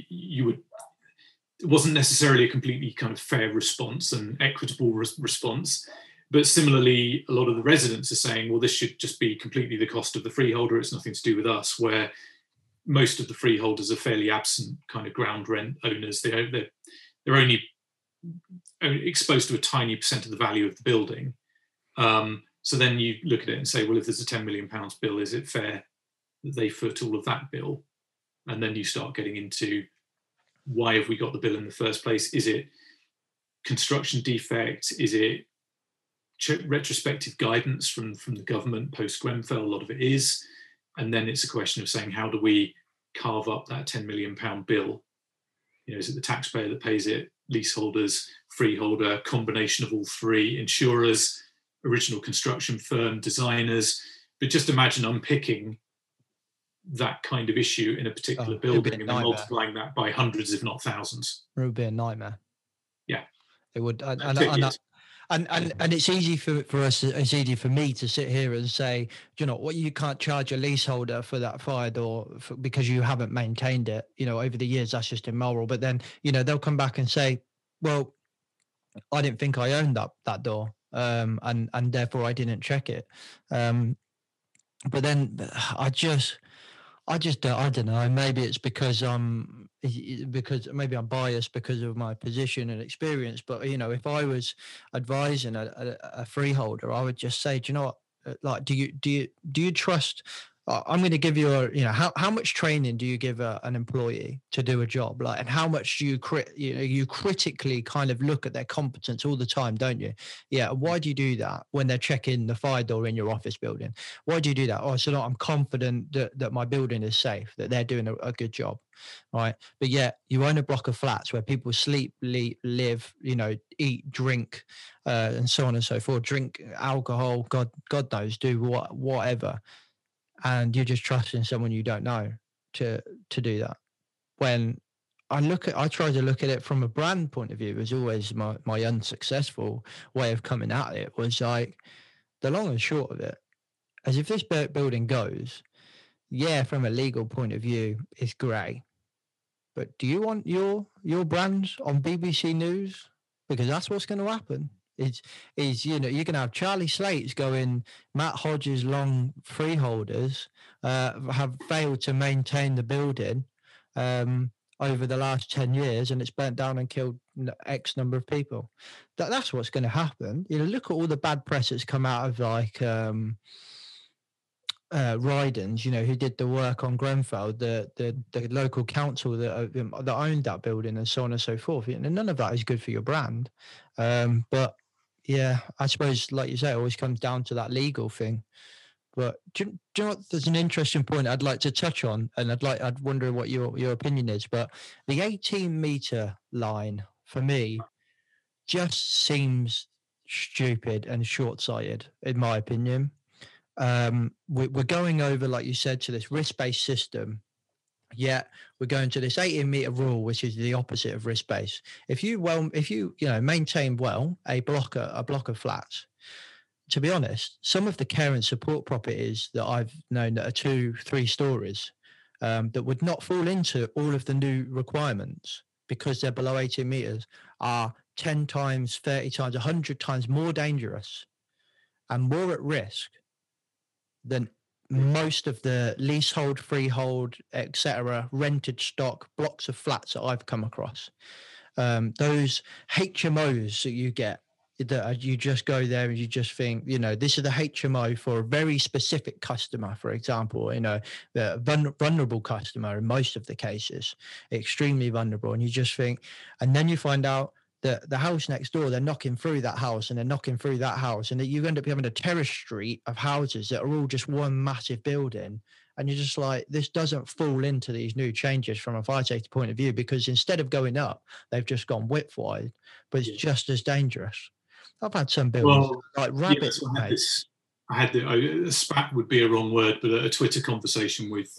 it wasn't necessarily a completely kind of fair response and equitable response. But similarly, a lot of the residents are saying, well, this should just be completely the cost of the freeholder. It's nothing to do with us, where most of the freeholders are fairly absent kind of ground rent owners. They're only exposed to a tiny percent of the value of the building. So then you look at it and say, well, if there's a £10 million bill, is it fair that they foot all of that bill? And then you start getting into, why have we got the bill in the first place? Is it construction defect? Is it retrospective guidance from the government post-Grenfell? A lot of it is. And then it's a question of saying, how do we carve up that £10 million bill? Is it the taxpayer that pays it, leaseholders, freeholder, combination of all three, insurers, original construction firm, designers? But just imagine unpicking that kind of issue in a particular building and then multiplying that by hundreds, if not thousands. It would be a nightmare. Yeah, it would. And it's easy for us. It's easy for me to sit here and say, what, you can't charge a leaseholder for that fire door because you haven't maintained it. Over the years, that's just immoral. But then, they'll come back and say, well, I didn't think I owned that door, and therefore I didn't check it. But then I don't know. Maybe it's because maybe I'm biased because of my position and experience. But if I was advising a freeholder, I would just say, do you know what? Like, do you trust? I'm going to give you how much training do you give an employee to do a job, like, and how much do you critically kind of look at their competence all the time, don't you? Yeah. Why do you do that when they're checking the fire door in your office building? Why do you do that? Oh, so that I'm confident that my building is safe, that they're doing a good job, right? But yet you own a block of flats where people sleep, live, eat, drink, and so on and so forth. Drink alcohol, God knows, do whatever. And you're just trusting someone you don't know to do that. When I try to look at it from a brand point of view, as always, my unsuccessful way of coming at it was like, the long and short of it, as if this building goes, yeah, from a legal point of view, it's grey. But do you want your brands on BBC News? Because that's what's going to happen. Is you're going to have Charlie Slates going, Matt Hodges long freeholders have failed to maintain the building, and over the last 10 years and it's burnt down and killed X number of people. That's what's going to happen. Look at all the bad press that's come out of like Rydens, who did the work on Grenfell, the local council that owned that building, and so on and so forth. And none of that is good for your brand. But yeah, I suppose, like you say, it always comes down to that legal thing. But do you know what? There's an interesting point I'd like to touch on, and I'd wonder what your opinion is. But the 18-meter line for me just seems stupid and short-sighted, in my opinion. We're going over, like you said, to this risk-based system. Yet we're going to this 18-meter rule, which is the opposite of risk-based. If you maintain well a block of flats, to be honest, some of the care and support properties that I've known that are 2-3 stories that would not fall into all of the new requirements because they're below 18 meters are 10 times, 30 times, 100 times more dangerous and more at risk than most of the leasehold, freehold, etc., rented stock blocks of flats that I've come across. Those HMOs that you get, that you just go there and you just think, this is the HMO for a very specific customer, for example, the vulnerable customer in most of the cases, extremely vulnerable. And you just think, and then you find out that the house next door, they're knocking through that house and they're knocking through that house, and that you end up having a terrace street of houses that are all just one massive building. And you're just like, this doesn't fall into these new changes from a fire safety point of view, because instead of going up, they've just gone width-wide, but it's just as dangerous. I've had some buildings like rabbits. A spat would be a wrong word, but a Twitter conversation with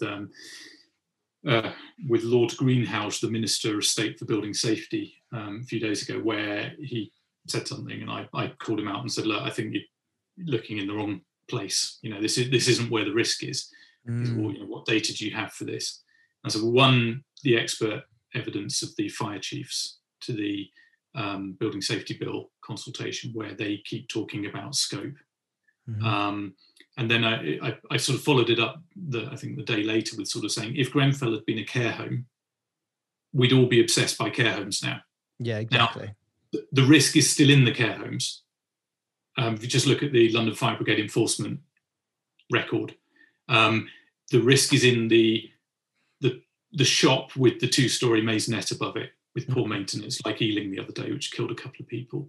Lord Greenhouse, the Minister of State for Building Safety, a few days ago, where he said something, and I called him out and said, "Look, I think you're looking in the wrong place. This isn't where the risk is. What data do you have for this?" And so, the expert evidence of the fire chiefs to the Building Safety Bill consultation, where they keep talking about scope. And then I sort of followed it up, I think the day later, with sort of saying, if Grenfell had been a care home, we'd all be obsessed by care homes now. Yeah, exactly. Now, the risk is still in the care homes. If you just look at the London Fire Brigade enforcement record, the risk is in the shop with the 2-story maisonette above it, with poor maintenance, like Ealing the other day, which killed a couple of people.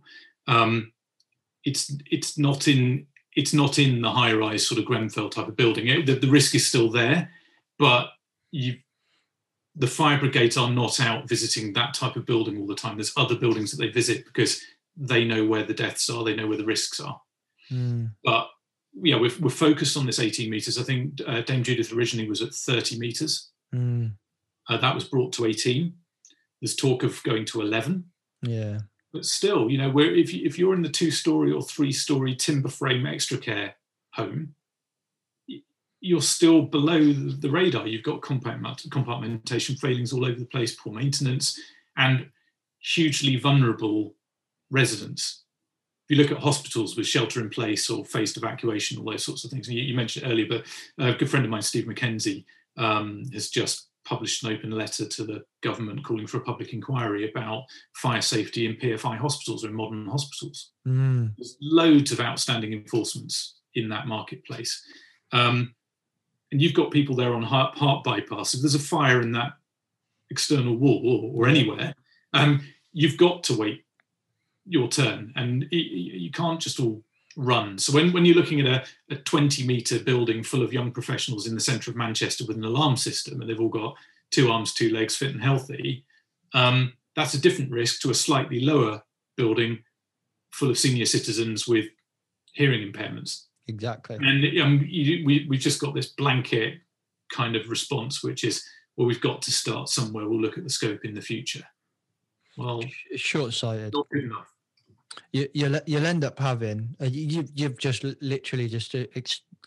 It's not in the high-rise sort of Grenfell type of building. The risk is still there, but the fire brigades are not out visiting that type of building all the time. There's other buildings that they visit because they know where the deaths are, they know where the risks are. But yeah, we're focused on this 18 metres. I think Dame Judith originally was at 30 metres. That was brought to 18. There's talk of going to 11. Yeah. But still, if you're in the 2-story or 3-story timber frame extra care home, you're still below the radar. You've got compartmentation failings all over the place, poor maintenance, and hugely vulnerable residents. If you look at hospitals with shelter in place or phased evacuation, all those sorts of things, and you mentioned it earlier, but a good friend of mine, Steve McKenzie, has just published an open letter to the government calling for a public inquiry about fire safety in PFI hospitals or in modern hospitals. There's loads of outstanding enforcements in that marketplace. And you've got people there on heart bypass. If there's a fire in that external wall or anywhere, you've got to wait your turn, and you can't just all run. So when you're looking at a 20-metre building full of young professionals in the centre of Manchester with an alarm system, and they've all got 2 arms, 2 legs, fit and healthy, that's a different risk to a slightly lower building full of senior citizens with hearing impairments. Exactly. And we've just got this blanket kind of response, which is, well, we've got to start somewhere. We'll look at the scope in the future. Well, short-sighted. Not good enough. You'll end up having you've just literally just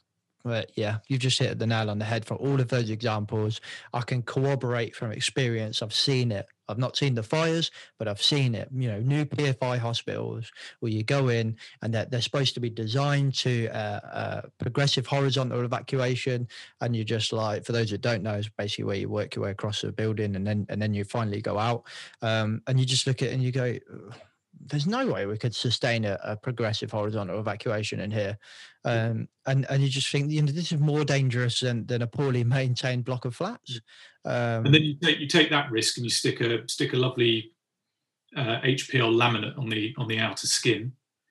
But yeah, you've just hit the nail on the head. For all of those examples, I can corroborate from experience. I've seen it. I've not seen the fires, but I've seen it. You know, new PFI hospitals where you go in and they're supposed to be designed to progressive horizontal evacuation, and you're just like, for those that don't know, it's basically where you work your way across the building and then you finally go out, and you just look at it and you go, there's no way we could sustain a progressive horizontal evacuation in here. And you just think, you know, this is more dangerous than a poorly maintained block of flats. And then you take that risk and you stick a lovely HPL laminate on the outer skin,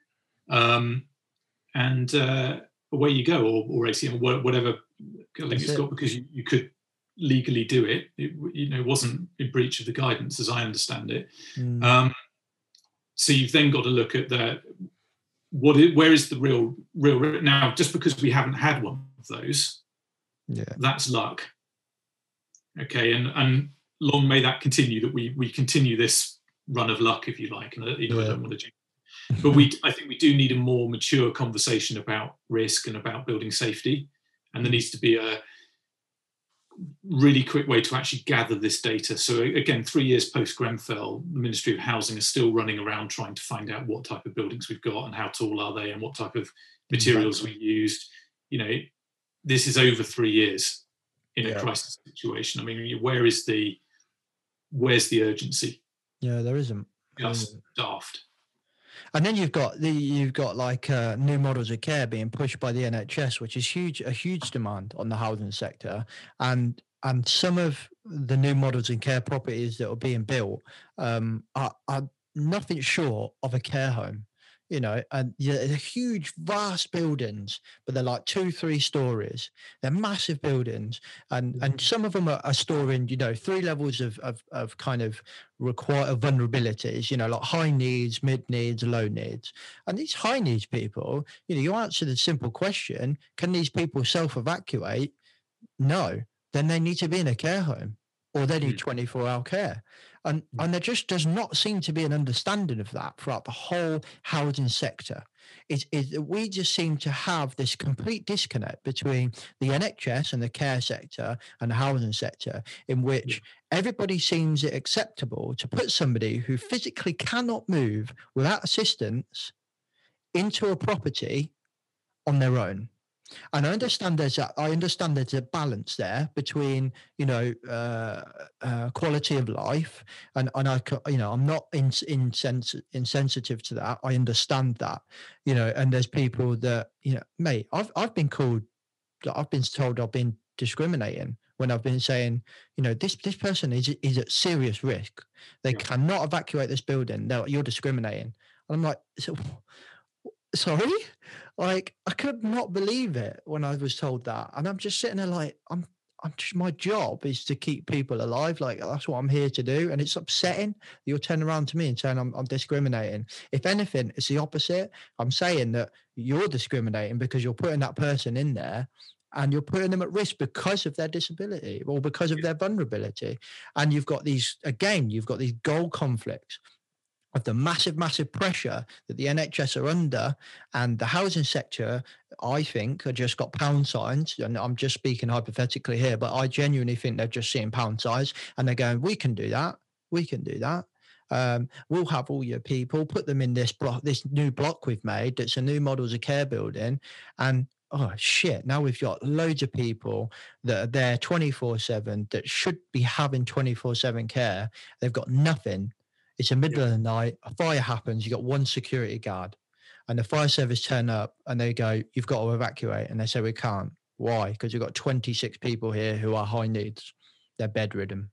and away you go, or ACM, whatever link it's got, because you could legally do it. It wasn't in breach of the guidance, as I understand it. So you've then got to look at where is the real now? Just because we haven't had one of those, that's luck. Okay, and long may that continue. That we continue this run of luck, if you like. And I don't want to jinx it. But I think we do need a more mature conversation about risk and about building safety, and there needs to be a really quick way to actually gather this data. So again, 3 years post Grenfell, the Ministry of Housing is still running around trying to find out what type of buildings we've got and how tall are they and what type of materials we used. You know, this is over 3 years in a crisis situation. I mean, where's the urgency? Yeah, there isn't. Just daft. And then you've got like new models of care being pushed by the NHS, which is a huge demand on the housing sector. And some of the new models and care properties that are being built are nothing short of a care home. You know, and they're huge, vast buildings, but they're like 2-3 stories. They're massive buildings, and some of them are storing, you know, 3 levels of kind of require vulnerabilities. You know, like high needs, mid needs, low needs. And these high needs people, you know, you answer the simple question: can these people self-evacuate? No. Then they need to be in a care home, or they need 24-hour care. And there just does not seem to be an understanding of that throughout the whole housing sector. We just seem to have this complete disconnect between the NHS and the care sector and the housing sector, in which everybody seems it acceptable to put somebody who physically cannot move without assistance into a property on their own. And I understand there's a balance there between, you know, quality of life, and I'm not insensitive to that. I understand that, you know, and there's people that, you know, mate, I've been told I've been discriminating when I've been saying, you know, this person is at serious risk. They cannot evacuate this building. No, you're discriminating. And I'm like, sorry? Like, I could not believe it when I was told that. And I'm just sitting there like, I'm just, my job is to keep people alive. Like, that's what I'm here to do. And it's upsetting that you're turning around to me and saying I'm discriminating. If anything, it's the opposite. I'm saying that you're discriminating because you're putting that person in there and you're putting them at risk because of their disability or because of their vulnerability. And you've got these goal conflicts of the massive, massive pressure that the NHS are under, and the housing sector, I think, have just got pound signs. And I'm just speaking hypothetically here, but I genuinely think they're just seeing pound signs, and they're going, we can do that. We can do that. We'll have all your people, put them in this block, this new block we've made. That's a new models of care building. And oh shit, now we've got loads of people that are there 24/7 that should be having 24/7 care. They've got nothing. It's the middle of the night, a fire happens, you got one security guard, and the fire service turn up and they go, you've got to evacuate. And they say, we can't. Why? Because you've got 26 people here who are high needs. They're bedridden.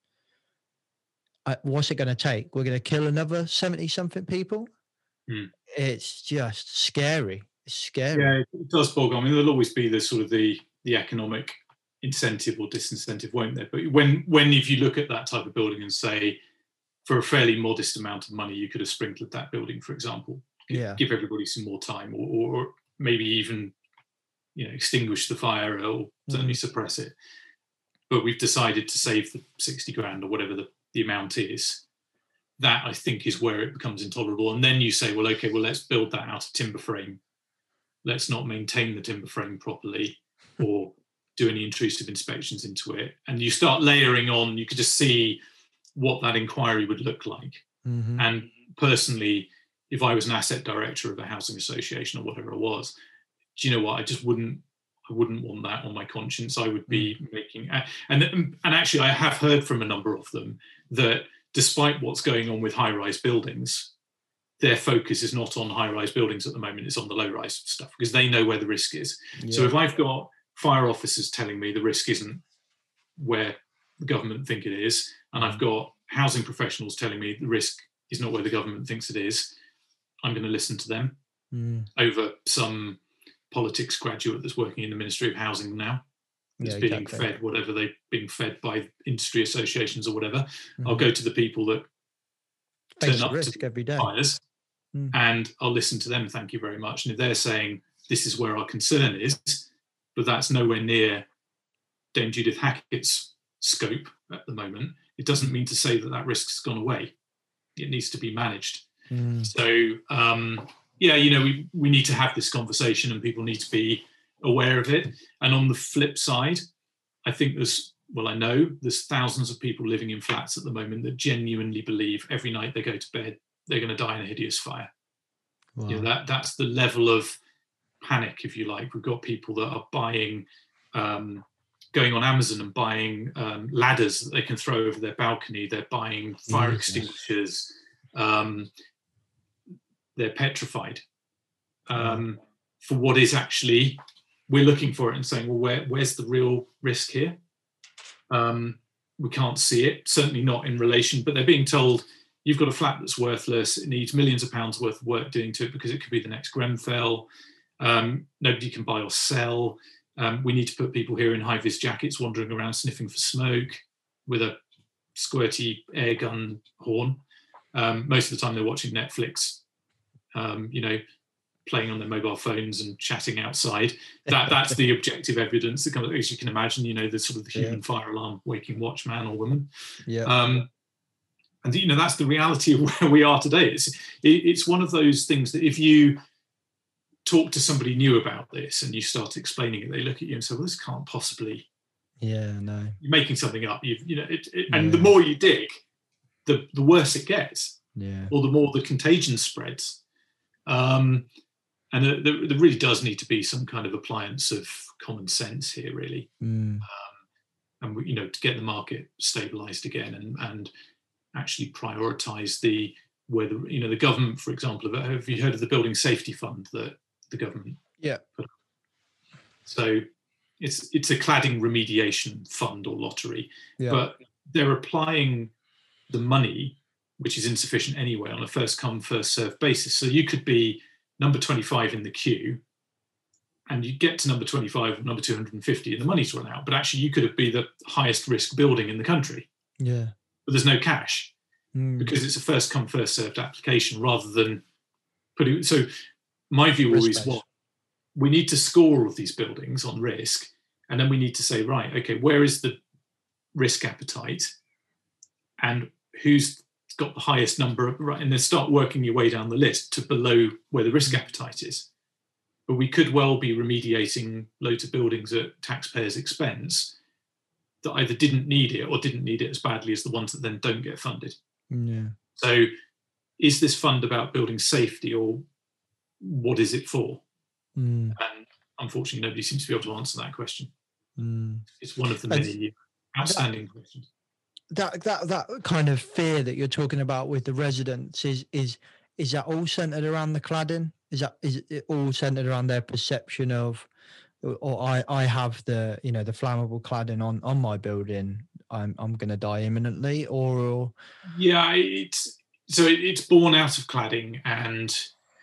What's it going to take? We're going to kill another 70 something people? It's just scary. It's scary. Yeah, it does bog on. I mean, there'll always be the sort of the economic incentive or disincentive, won't there? But when if you look at that type of building and say, for a fairly modest amount of money, you could have sprinkled that building, for example. Give everybody some more time, or maybe even, you know, extinguish the fire or certainly suppress it. But we've decided to save the 60 grand or whatever the amount is. That, I think, is where it becomes intolerable. And then you say, well, okay, well, let's build that out of timber frame. Let's not maintain the timber frame properly. or do any intrusive inspections into it. And you start layering on, you could just see what that inquiry would look like. Mm-hmm. And personally, if I was an asset director of a housing association or whatever it was, do you know what? I wouldn't want that on my conscience. I would be making, and actually I have heard from a number of them that despite what's going on with high-rise buildings, their focus is not on high-rise buildings at the moment, it's on the low-rise stuff, because they know where the risk is. Yeah. So if I've got fire officers telling me the risk isn't where the government think it is, and I've got housing professionals telling me the risk is not where the government thinks it is, I'm going to listen to them over some politics graduate that's working in the Ministry of Housing now, that's being fed whatever they're being fed by industry associations or whatever. I'll go to the people that turn up to every day. Fires, and I'll listen to them, thank you very much. And if they're saying this is where our concern is, but that's nowhere near Dame Judith Hackett's scope at the moment, it doesn't mean to say that that risk's gone away. It needs to be managed. So we need to have this conversation, and people need to be aware of it. And on the flip side, I think I know there's thousands of people living in flats at the moment that genuinely believe every night they go to bed they're going to die in a hideous fire. Wow. That's the level of panic, if you like. We've got people that are buying, going on Amazon and buying ladders that they can throw over their balcony. They're buying fire extinguishers. They're petrified for what is actually, we're looking for it and saying, well, where's the real risk here? We can't see it, certainly not in relation, but they're being told, you've got a flat that's worthless, it needs millions of pounds worth of work doing to it because it could be the next Grenfell. Nobody can buy or sell. We need to put people here in high-vis jackets wandering around sniffing for smoke with a squirty air gun horn. Most of the time they're watching Netflix, playing on their mobile phones and chatting outside. That's the objective evidence that comes, as you can imagine, the sort of the human fire alarm waking watchman or woman. And that's the reality of where we are today. It's one of those things that if you talk to somebody new about this and you start explaining it, they look at you and say, well, this can't possibly. You're making something up. And the more you dig, the worse it gets. Or the more the contagion spreads. And there really does need to be some kind of appliance of common sense here, really. And to get the market stabilized again and actually prioritise the government, for example. Have you heard of the Building Safety Fund that the government? Put up? So it's a cladding remediation fund or lottery, but they're applying the money, which is insufficient anyway, on a first come first served basis. So you could be number 25 in the queue, and you get to number 25 or number 250, and the money's run out. But actually, you could be the highest risk building in the country. But there's no cash because it's a first come first served application rather than putting. So my view always was we need to score all of these buildings on risk, and then we need to say, right, okay, where is the risk appetite, and who's got the highest number, right? And then start working your way down the list to below where the risk appetite is. But we could well be remediating loads of buildings at taxpayers' expense that either didn't need it or didn't need it as badly as the ones that then don't get funded. So is this fund about building safety, or what is it for? And unfortunately, nobody seems to be able to answer that question. It's one of the many outstanding questions. That kind of fear that you're talking about with the residents is that all centered around the cladding? Is it all centered around their perception of, or I have the the flammable cladding on my building, I'm going to die imminently, or it's born out of cladding, and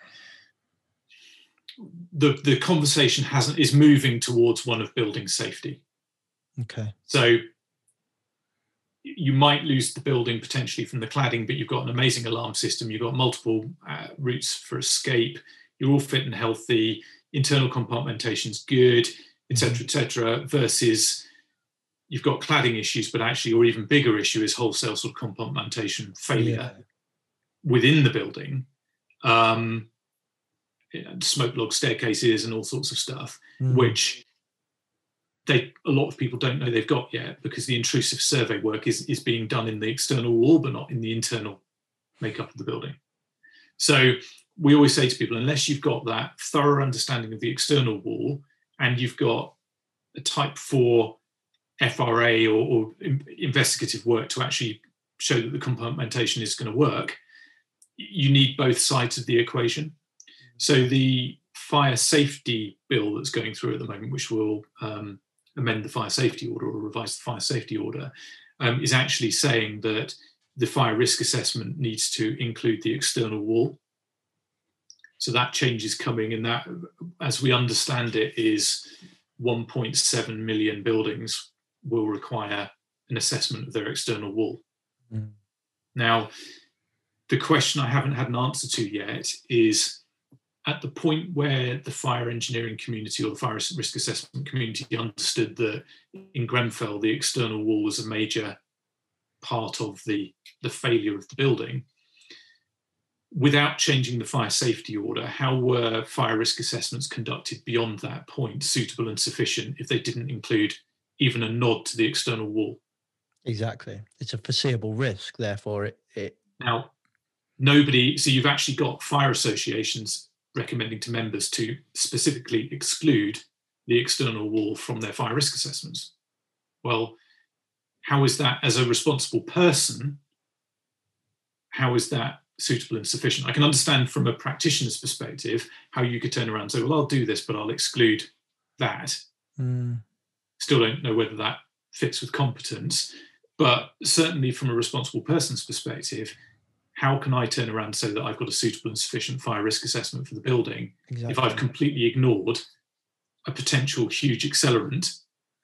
the conversation is moving towards one of building safety. Okay. So you might lose the building potentially from the cladding, but you've got an amazing alarm system. You've got multiple routes for escape. You're all fit and healthy. Internal compartmentation's good, etc., versus you've got cladding issues, but actually your even bigger issue is wholesale sort of compartmentation failure within the building. Smoke log staircases and all sorts of stuff, which a lot of people don't know they've got yet, because the intrusive survey work is being done in the external wall, but not in the internal makeup of the building. So we always say to people, unless you've got that thorough understanding of the external wall and you've got a type 4 FRA or investigative work to actually show that the compartmentation is going to work, you need both sides of the equation. So the fire safety bill that's going through at the moment, which will amend the fire safety order or revise the fire safety order, is actually saying that the fire risk assessment needs to include the external wall. So that change is coming, and that, as we understand it, is 1.7 million buildings will require an assessment of their external wall. Mm. Now, the question I haven't had an answer to yet is, at the point where the fire engineering community or the fire risk assessment community understood that in Grenfell the external wall was a major part of the failure of the building, without changing the fire safety order, how were fire risk assessments conducted beyond that point suitable and sufficient if they didn't include even a nod to the external wall? Exactly. It's a foreseeable risk, therefore it... Now, nobody... So you've actually got fire associations recommending to members to specifically exclude the external wall from their fire risk assessments. Well, how is that, as a responsible person, how is that suitable and sufficient? I can understand from a practitioner's perspective how you could turn around and say, well, I'll do this, but I'll exclude that. Still don't know whether that fits with competence. But certainly from a responsible person's perspective, how can I turn around and say that I've got a suitable and sufficient fire risk assessment for the building if I've completely ignored a potential huge accelerant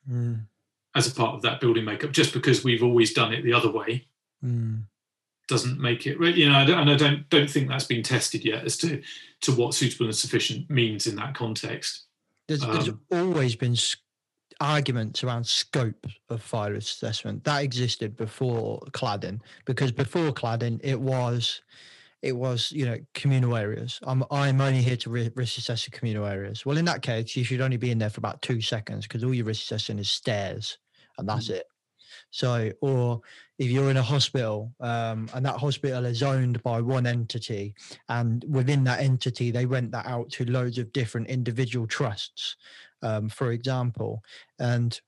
as a part of that building makeup, just because we've always done it the other way? Doesn't make it, and I don't think that's been tested yet as to what suitable and sufficient means in that context. There's always been arguments around scope of fire risk assessment that existed before cladding, because before cladding it was communal areas. I'm only here to risk assess the communal areas. Well, in that case, you should only be in there for about 2 seconds, because all you're risk assessing is stairs, and that's it. So, or if you're in a hospital and that hospital is owned by one entity, and within that entity, they rent that out to loads of different individual trusts, for example, and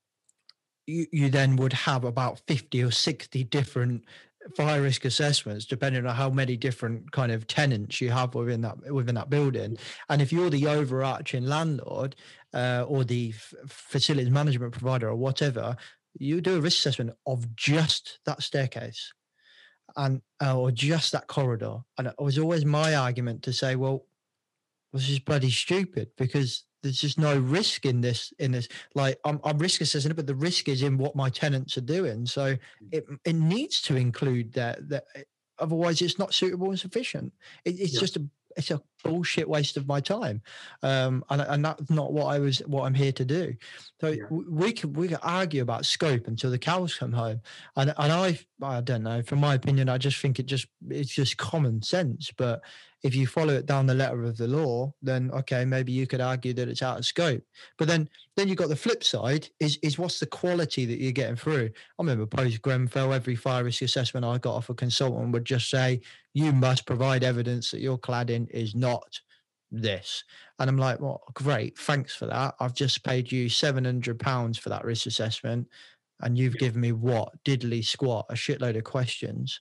you then would have about 50 or 60 different fire risk assessments, depending on how many different kind of tenants you have within that building. And if you're the overarching landlord or the facilities management provider or whatever, you do a risk assessment of just that staircase and or just that corridor. And it was always my argument to say, well, this is bloody stupid, because there's just no risk in this. Like, I'm risk assessing it, but the risk is in what my tenants are doing. So it needs to include that. Otherwise, it's not suitable and sufficient. It's just it's a bullshit waste of my time, and that's not what I'm here to do. So we can argue about scope until the cows come home, and I don't know. From my opinion, I just think it's just common sense. But if you follow it down the letter of the law, then okay, maybe you could argue that it's out of scope. But then you've got the flip side, is what's the quality that you're getting through. I remember post Grenfell, every fire risk assessment I got off a consultant would just say, you must provide evidence that your cladding is not this. And I'm like, well, great, thanks for that. I've just paid you £700 for that risk assessment, and you've given me what? Diddly squat, a shitload of questions.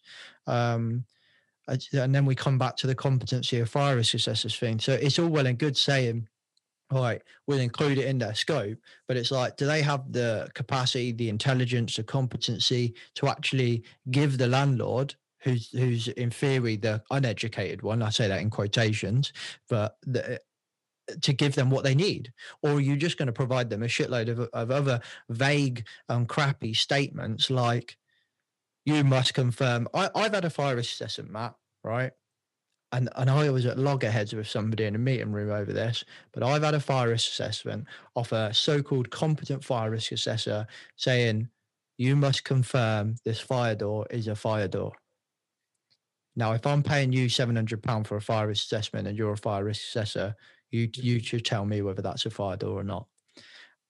And then we come back to the competency of fire risk assessors thing. So it's all well and good saying, all right, we'll include it in their scope, but it's like, do they have the capacity, the intelligence, the competency to actually give the landlord, who's in theory the uneducated one, I say that in quotations, but to give them what they need? Or are you just going to provide them a shitload of other vague and crappy statements like, you must confirm? I've had a fire risk assessment, Matt, right? And I was at loggerheads with somebody in a meeting room over this, but I've had a fire risk assessment off a so-called competent fire risk assessor saying, you must confirm this fire door is a fire door. Now, if I'm paying you £700 for a fire risk assessment and you're a fire risk assessor, you should tell me whether that's a fire door or not.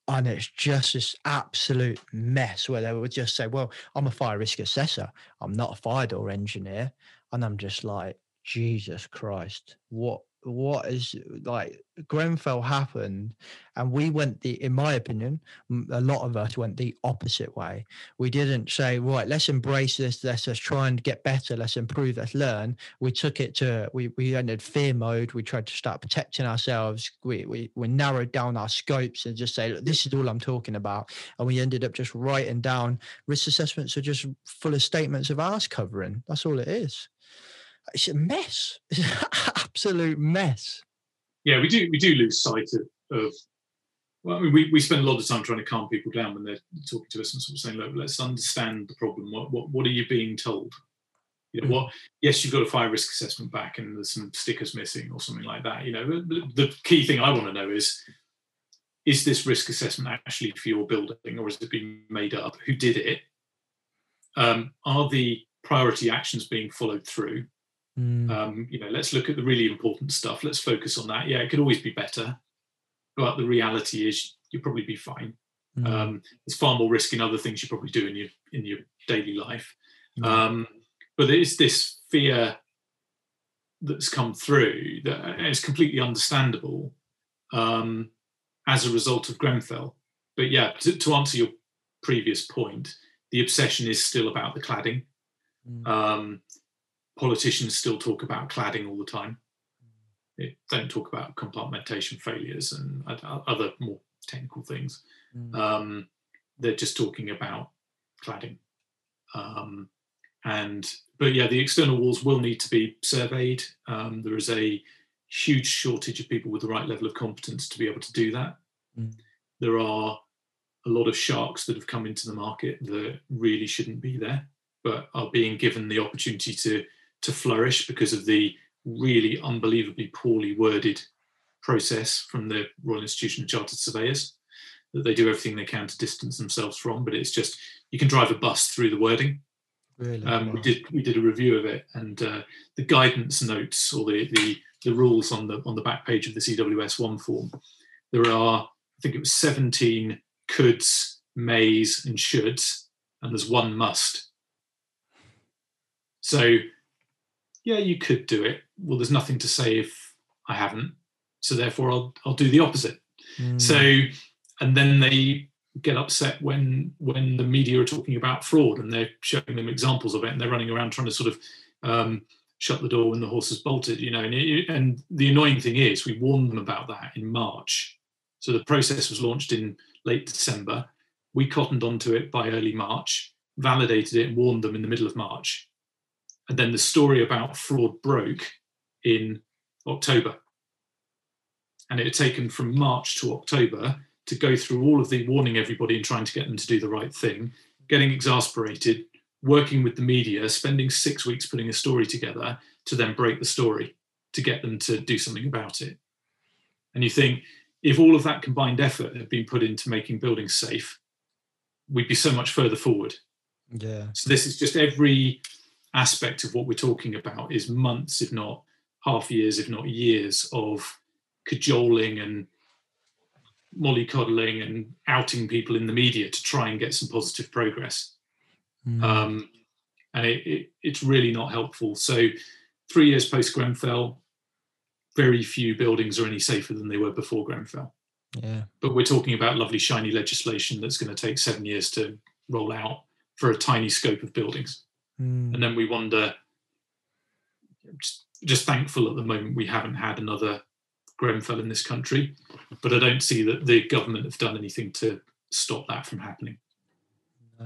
And it's just this absolute mess where they would just say, well, I'm a fire risk assessor. I'm not a fire door engineer. And I'm just like, Jesus Christ, what is, like, Grenfell happened, and we went in my opinion, a lot of us went the opposite way. We didn't say, right, let's embrace this, let's try and get better, let's improve, let's learn. We took it to, we entered fear mode. We tried to start protecting ourselves. We narrowed down our scopes and just say, look, this is all I'm talking about. And we ended up just writing down risk assessments are just full of statements of arse covering. That's all it is. It's a mess. It's an absolute mess. Yeah, we do lose sight of well, I mean, we spend a lot of time trying to calm people down when they're talking to us and sort of saying, look, let's understand the problem. What are you being told? You know, yes, you've got a fire risk assessment back and there's some stickers missing or something like that. You know, the key thing I want to know is this risk assessment actually for your building, or is it being made up? Who did it? Are the priority actions being followed through? You know, let's look at the really important stuff. Let's focus on that. Yeah, it could always be better, but the reality is you'll probably be fine. There's far more risk in other things you probably do in your daily life. But there is this fear that's come through that is completely understandable as a result of Grenfell. But yeah, to answer your previous point, the obsession is still about the cladding. Politicians still talk about cladding all the time. They don't talk about compartmentation failures and other more technical things. They're just talking about cladding. But yeah, the external walls will need to be surveyed. There is a huge shortage of people with the right level of competence to be able to do that. There are a lot of sharks that have come into the market that really shouldn't be there, but are being given the opportunity to flourish because of the really unbelievably poorly worded process from the Royal Institution of Chartered Surveyors, that they do everything they can to distance themselves from, but it's just, you can drive a bus through the wording. Really? We did a review of it, and the guidance notes, or the rules on the back page of the CWS1 form, there are, I think it was 17 coulds, mays and shoulds, and there's one must. So yeah, you could do it. Well, there's nothing to say if I haven't, so therefore I'll do the opposite. So, and then they get upset when the media are talking about fraud and they're showing them examples of it, and they're running around trying to sort of shut the door when the horse has bolted, you know. And the annoying thing is, we warned them about that in March. So the process was launched in late December. We cottoned onto it by early March, validated it and warned them in the middle of March. And then the story about fraud broke in October. And it had taken from March to October to go through all of the warning everybody and trying to get them to do the right thing, getting exasperated, working with the media, spending 6 weeks putting a story together to then break the story, to get them to do something about it. And you think, if all of that combined effort had been put into making buildings safe, we'd be so much further forward. Yeah. So this is just every aspect of what we're talking about is months, if not half years, if not years of cajoling and mollycoddling and outing people in the media to try and get some positive progress. And it's really not helpful. So 3 years post Grenfell, very few buildings are any safer than they were before Grenfell. Yeah. But we're talking about lovely shiny legislation that's going to take 7 years to roll out for a tiny scope of buildings. And then we wonder, just thankful at the moment we haven't had another Grenfell in this country, but I don't see that the government have done anything to stop that from happening. No.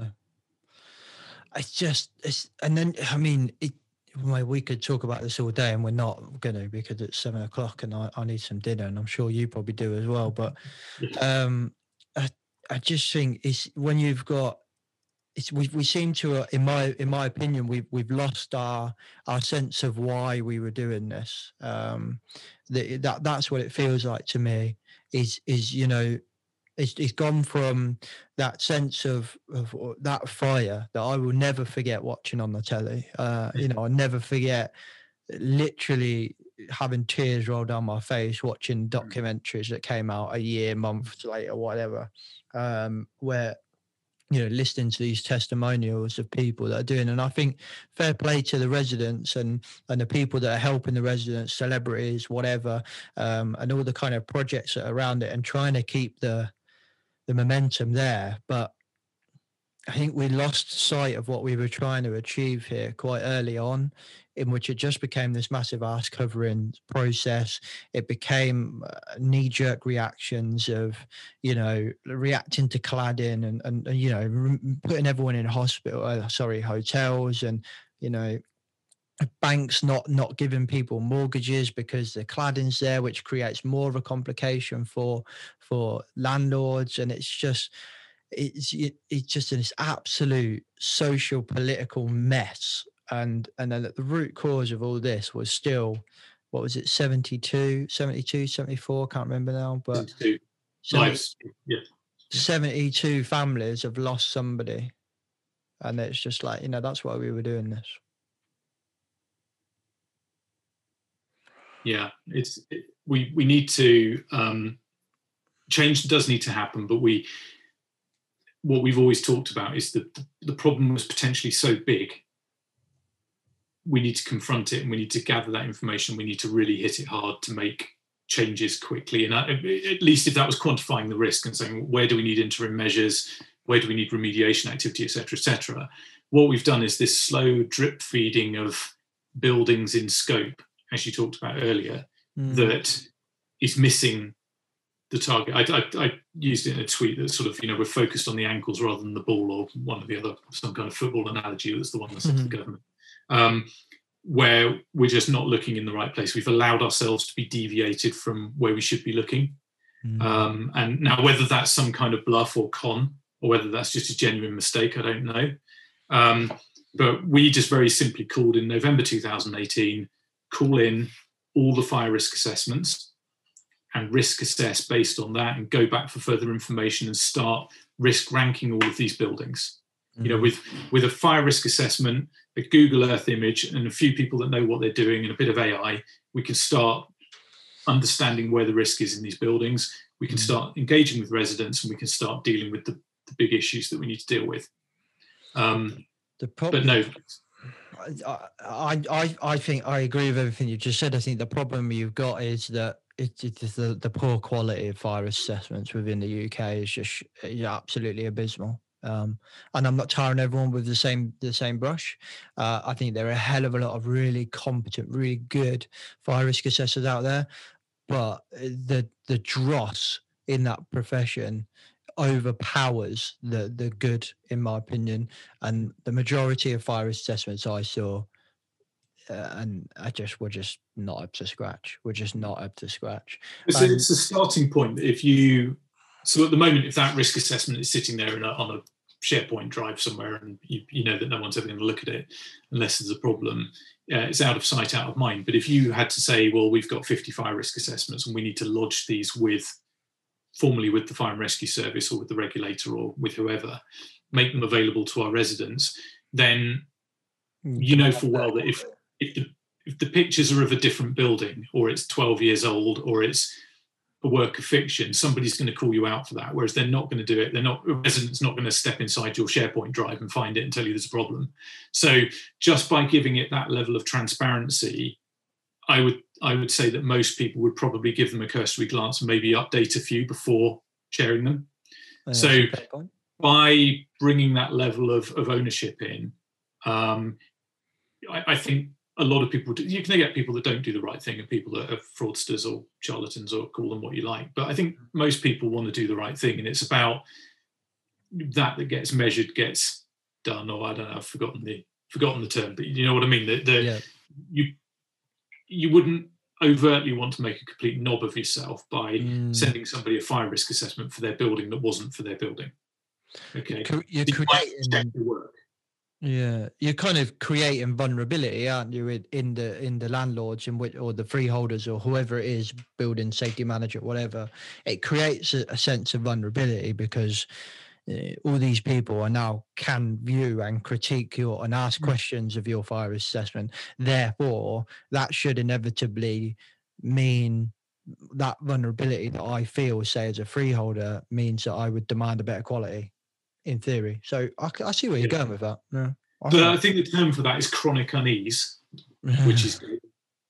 And then, I mean, we could talk about this all day and we're not going to, because it's 7 o'clock and I need some dinner, and I'm sure you probably do as well. But I just think it's when you've got, we seem to, in my opinion, we've lost our sense of why we were doing this. That's what it feels like to me. Is you know, it's gone from that sense of that fire that I will never forget watching on the telly. You know, I'll never forget literally having tears roll down my face watching documentaries that came out a year, months later, whatever, where, you know, listening to these testimonials of people that are doing. And I think fair play to the residents and the people that are helping the residents, celebrities, whatever, and all the kind of projects that are around it and trying to keep the momentum there. But I think we lost sight of what we were trying to achieve here quite early on, in which it just became this massive ass covering process. It became knee-jerk reactions of, you know, reacting to cladding and you know, putting everyone in hotels, and, you know, banks not giving people mortgages because the cladding's there, which creates more of a complication for landlords. And it's just this absolute social political mess. And then at the root cause of all this was still, what was it, 72, 74, can't remember now, but 72 families have lost somebody. And it's just like, you know, that's why we were doing this. Yeah, we need to, change does need to happen, but what we've always talked about is that the problem was potentially so big. We need to confront it, and we need to gather that information. We need to really hit it hard to make changes quickly. And at least if that was quantifying the risk and saying, where do we need interim measures? Where do we need remediation activity, et cetera, et cetera? What we've done is this slow drip feeding of buildings in scope, as you talked about earlier, that is missing the target. I used it in a tweet that sort of, you know, we're focused on the ankles rather than the ball, or one of the other, some kind of football analogy that's the one that's the government, where we're just not looking in the right place. We've allowed ourselves to be deviated from where we should be looking. And now whether that's some kind of bluff or con, or whether that's just a genuine mistake, I don't know. But we just very simply called in November 2018, call in all the fire risk assessments and risk assess based on that, and go back for further information and start risk ranking all of these buildings. You know, with a fire risk assessment, a Google Earth image, and a few people that know what they're doing, and a bit of AI, we can start understanding where the risk is in these buildings. We can start engaging with residents, and we can start dealing with the big issues that we need to deal with. The problem, but no, I think I agree with everything you just said. I think the problem you've got is that it's the poor quality of fire assessments within the UK is just absolutely abysmal. And I'm not tarring everyone with the same brush. I think there are a hell of a lot of really competent, really good fire risk assessors out there, but the dross in that profession overpowers the good, in my opinion. And the majority of fire assessments I saw, and we're just not up to scratch. We're just not up to scratch. It's a starting point. So at the moment, if that risk assessment is sitting there on a SharePoint drive somewhere, and you know that no one's ever going to look at it unless there's a problem, it's out of sight, out of mind. But if you had to say, well, we've got 50 fire risk assessments and we need to lodge these formally with the Fire and Rescue Service or with the regulator or with whoever, make them available to our residents, then you know full well that if the pictures are of a different building, or it's 12 years old, or it's a work of fiction, somebody's going to call you out for that. Whereas they're not going to do it. A resident's not going to step inside your SharePoint drive and find it and tell you there's a problem. So just by giving it that level of transparency, I would say that most people would probably give them a cursory glance and maybe update a few before sharing them. So by bringing that level of ownership in, I think a lot of people, you can get people that don't do the right thing and people that are fraudsters or charlatans, or call them what you like. But I think most people want to do the right thing, and it's about that gets measured, gets done. Or I don't know, I've forgotten the term, but you know what I mean. You wouldn't overtly want to make a complete knob of yourself by sending somebody a fire risk assessment for their building that wasn't for their building. Okay, you're creating work. Yeah, you're kind of creating vulnerability, aren't you, in the landlords or the freeholders or whoever it is, building safety manager, whatever. It creates a sense of vulnerability because all these people are now can view and critique your and ask questions of your fire risk assessment. Therefore, that should inevitably mean that vulnerability that I feel, say, as a freeholder, means that I would demand a better quality, in theory. So I see where you're going with that. Yeah, I think the term for that is chronic unease, which is good.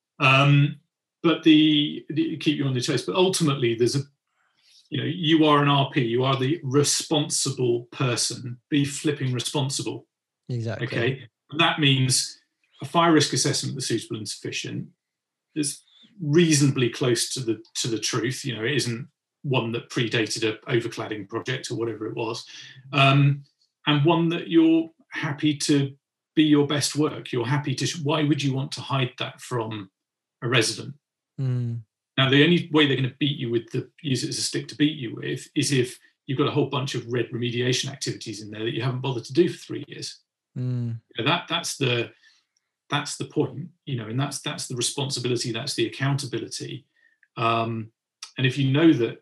But the keep you on the chase. But ultimately, there's you are an RP. You are the responsible person. Be flipping responsible. Exactly. Okay. And that means a fire risk assessment that's suitable and sufficient is reasonably close to the truth. It isn't one that predated a overcladding project or whatever it was, and one that you're happy to be your best work. You're happy to. Why would you want to hide that from a resident? Now, the only way they're going to beat you use it as a stick to beat you with is if you've got a whole bunch of red remediation activities in there that you haven't bothered to do for 3 years. That's the point, and that's the responsibility, that's the accountability. And if you know that,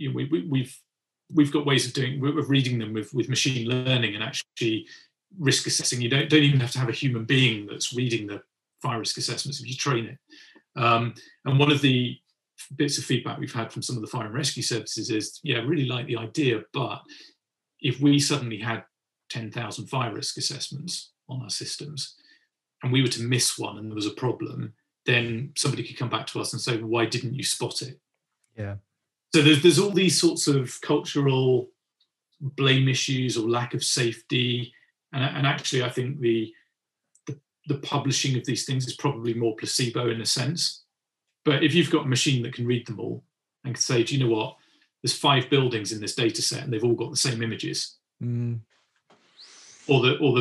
we've got ways of reading them with machine learning and actually risk assessing. You don't even have to have a human being that's reading the fire risk assessments if you train it. And one of the bits of feedback we've had from some of the fire and rescue services is, I really like the idea, but if we suddenly had 10,000 fire risk assessments on our systems and we were to miss one and there was a problem, then somebody could come back to us and say, well, why didn't you spot it? Yeah. So there's all these sorts of cultural blame issues or lack of safety. And actually, I think the publishing of these things is probably more placebo in a sense. But if you've got a machine that can read them all and can say, do you know what? There's 5 buildings in this data set and they've all got the same images. Or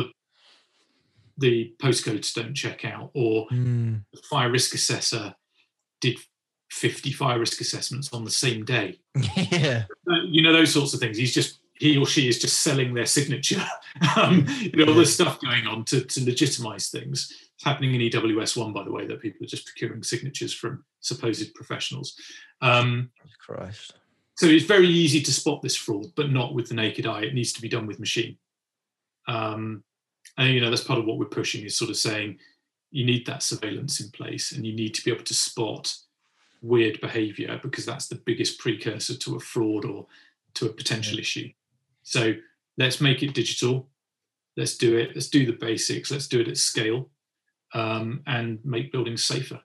the postcodes don't check out, or the fire risk assessor did 50 fire risk assessments on the same day. Yeah. Those sorts of things. He or she is just selling their signature. All this stuff going on to legitimize things. It's happening in EWS1, by the way, that people are just procuring signatures from supposed professionals. Christ. So it's very easy to spot this fraud, but not with the naked eye. It needs to be done with machine. And that's part of what we're pushing, is sort of saying you need that surveillance in place and you need to be able to spot weird behavior, because that's the biggest precursor to a fraud or to a potential issue. So let's make it digital. Let's do it. Let's do the basics. Let's do it at scale, and make buildings safer.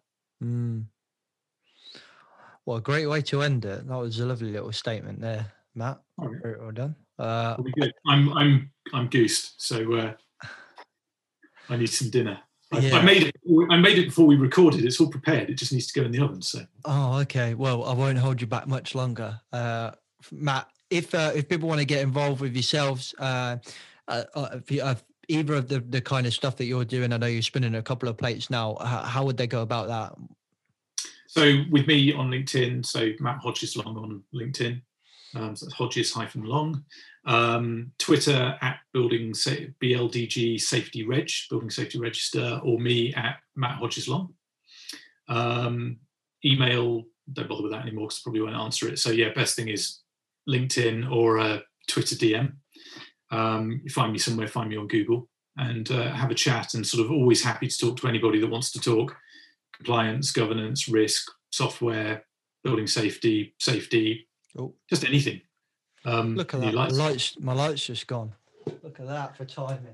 Well, a great way to end it. That was a lovely little statement there, Matt. Right. Very well done. Good. I'm goosed, so I need some dinner. I made it before we recorded. It's all prepared. It just needs to go in the oven. So. Oh, okay. Well, I won't hold you back much longer, Matt. If people want to get involved with yourselves, either of the kind of stuff that you're doing, I know you're spinning a couple of plates now. How would they go about that? So with me on LinkedIn, so Matt Hodges Long on LinkedIn. So that's Hodges-Long. Twitter at BLDG Safety Reg, Building Safety Register, or me at Matt Hodges Long. Email, don't bother with that anymore because I probably won't answer it. So best thing is LinkedIn or Twitter DM. You find me somewhere, find me on Google, and have a chat, and sort of always happy to talk to anybody that wants to talk compliance, governance, risk, software, building safety, just anything. Look at that. My light's just gone. Look at that for timing.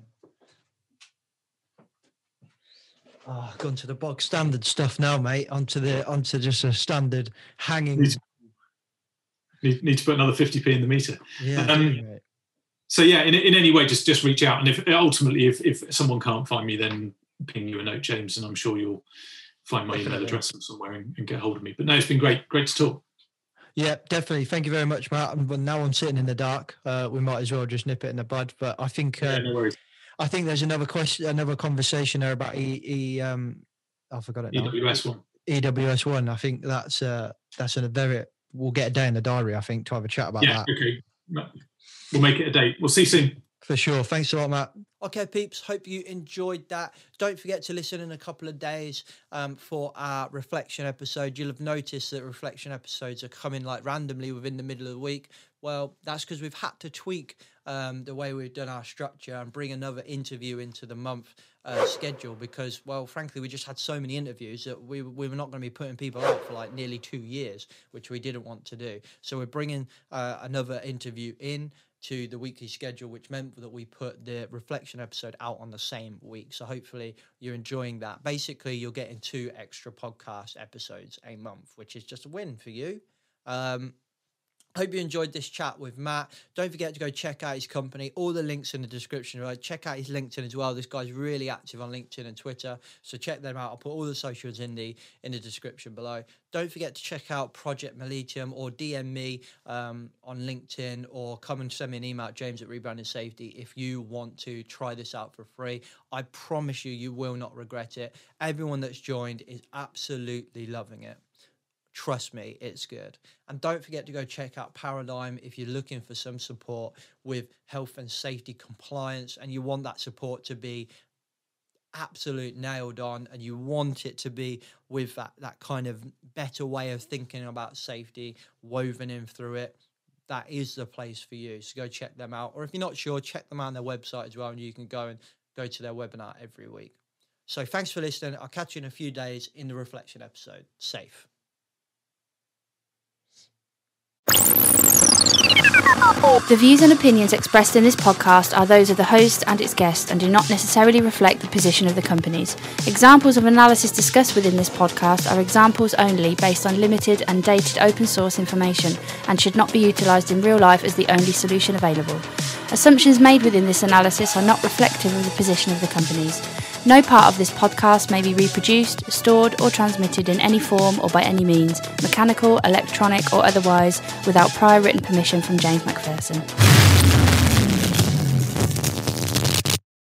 Gone to the bog standard stuff now, mate. Onto just a standard hanging. Need to put another 50p in the meter. Yeah. So in any way, just reach out, and if someone can't find me, then ping you a note, James, and I'm sure you'll find my email address somewhere and get hold of me. But no, it's been great to talk. Yeah, definitely. Thank you very much, Matt. But now I'm sitting in the dark. We might as well just nip it in the bud. But I think no worries. I think there's another conversation there about I forgot it now. EWS1. EWS1. I think that's a very. We'll get a day in the diary, I think, to have a chat about that. Yeah. Okay. We'll make it a date. We'll see you soon. For sure. Thanks a lot, Matt. Okay, peeps, hope you enjoyed that. Don't forget to listen in a couple of days for our reflection episode. You'll have noticed that reflection episodes are coming like randomly within the middle of the week. Well, that's because we've had to tweak the way we've done our structure and bring another interview into the month schedule, because, well, frankly, we just had so many interviews that we were not going to be putting people out for like nearly 2 years, which we didn't want to do. So we're bringing another interview in to the weekly schedule, which meant that we put the reflection episode out on the same week. So hopefully you're enjoying that. Basically, you're getting 2 extra podcast episodes a month, which is just a win for you. Hope you enjoyed this chat with Matt. Don't forget to go check out his company. All the links in the description. Right? Check out his LinkedIn as well. This guy's really active on LinkedIn and Twitter, so check them out. I'll put all the socials in the description below. Don't forget to check out Project Millennium, or DM me on LinkedIn, or come and send me an email at james@rebranding.safety if you want to try this out for free. I promise you will not regret it. Everyone that's joined is absolutely loving it. Trust me, it's good. And don't forget to go check out Paradigm if you're looking for some support with health and safety compliance, and you want that support to be absolute nailed on, and you want it to be with that kind of better way of thinking about safety woven in through it. That is the place for you. So go check them out. Or if you're not sure, check them out on their website as well, and you can go to their webinar every week. So thanks for listening. I'll catch you in a few days in the reflection episode. Safe. The views and opinions expressed in this podcast are those of the host and its guests and do not necessarily reflect the position of the companies. Examples of analysis discussed within this podcast are examples only based on limited and dated open source information and should not be utilised in real life as the only solution available. Assumptions made within this analysis are not reflective of the position of the companies. No part of this podcast may be reproduced, stored or transmitted in any form or by any means, mechanical, electronic or otherwise, without prior written permission from James Macpherson.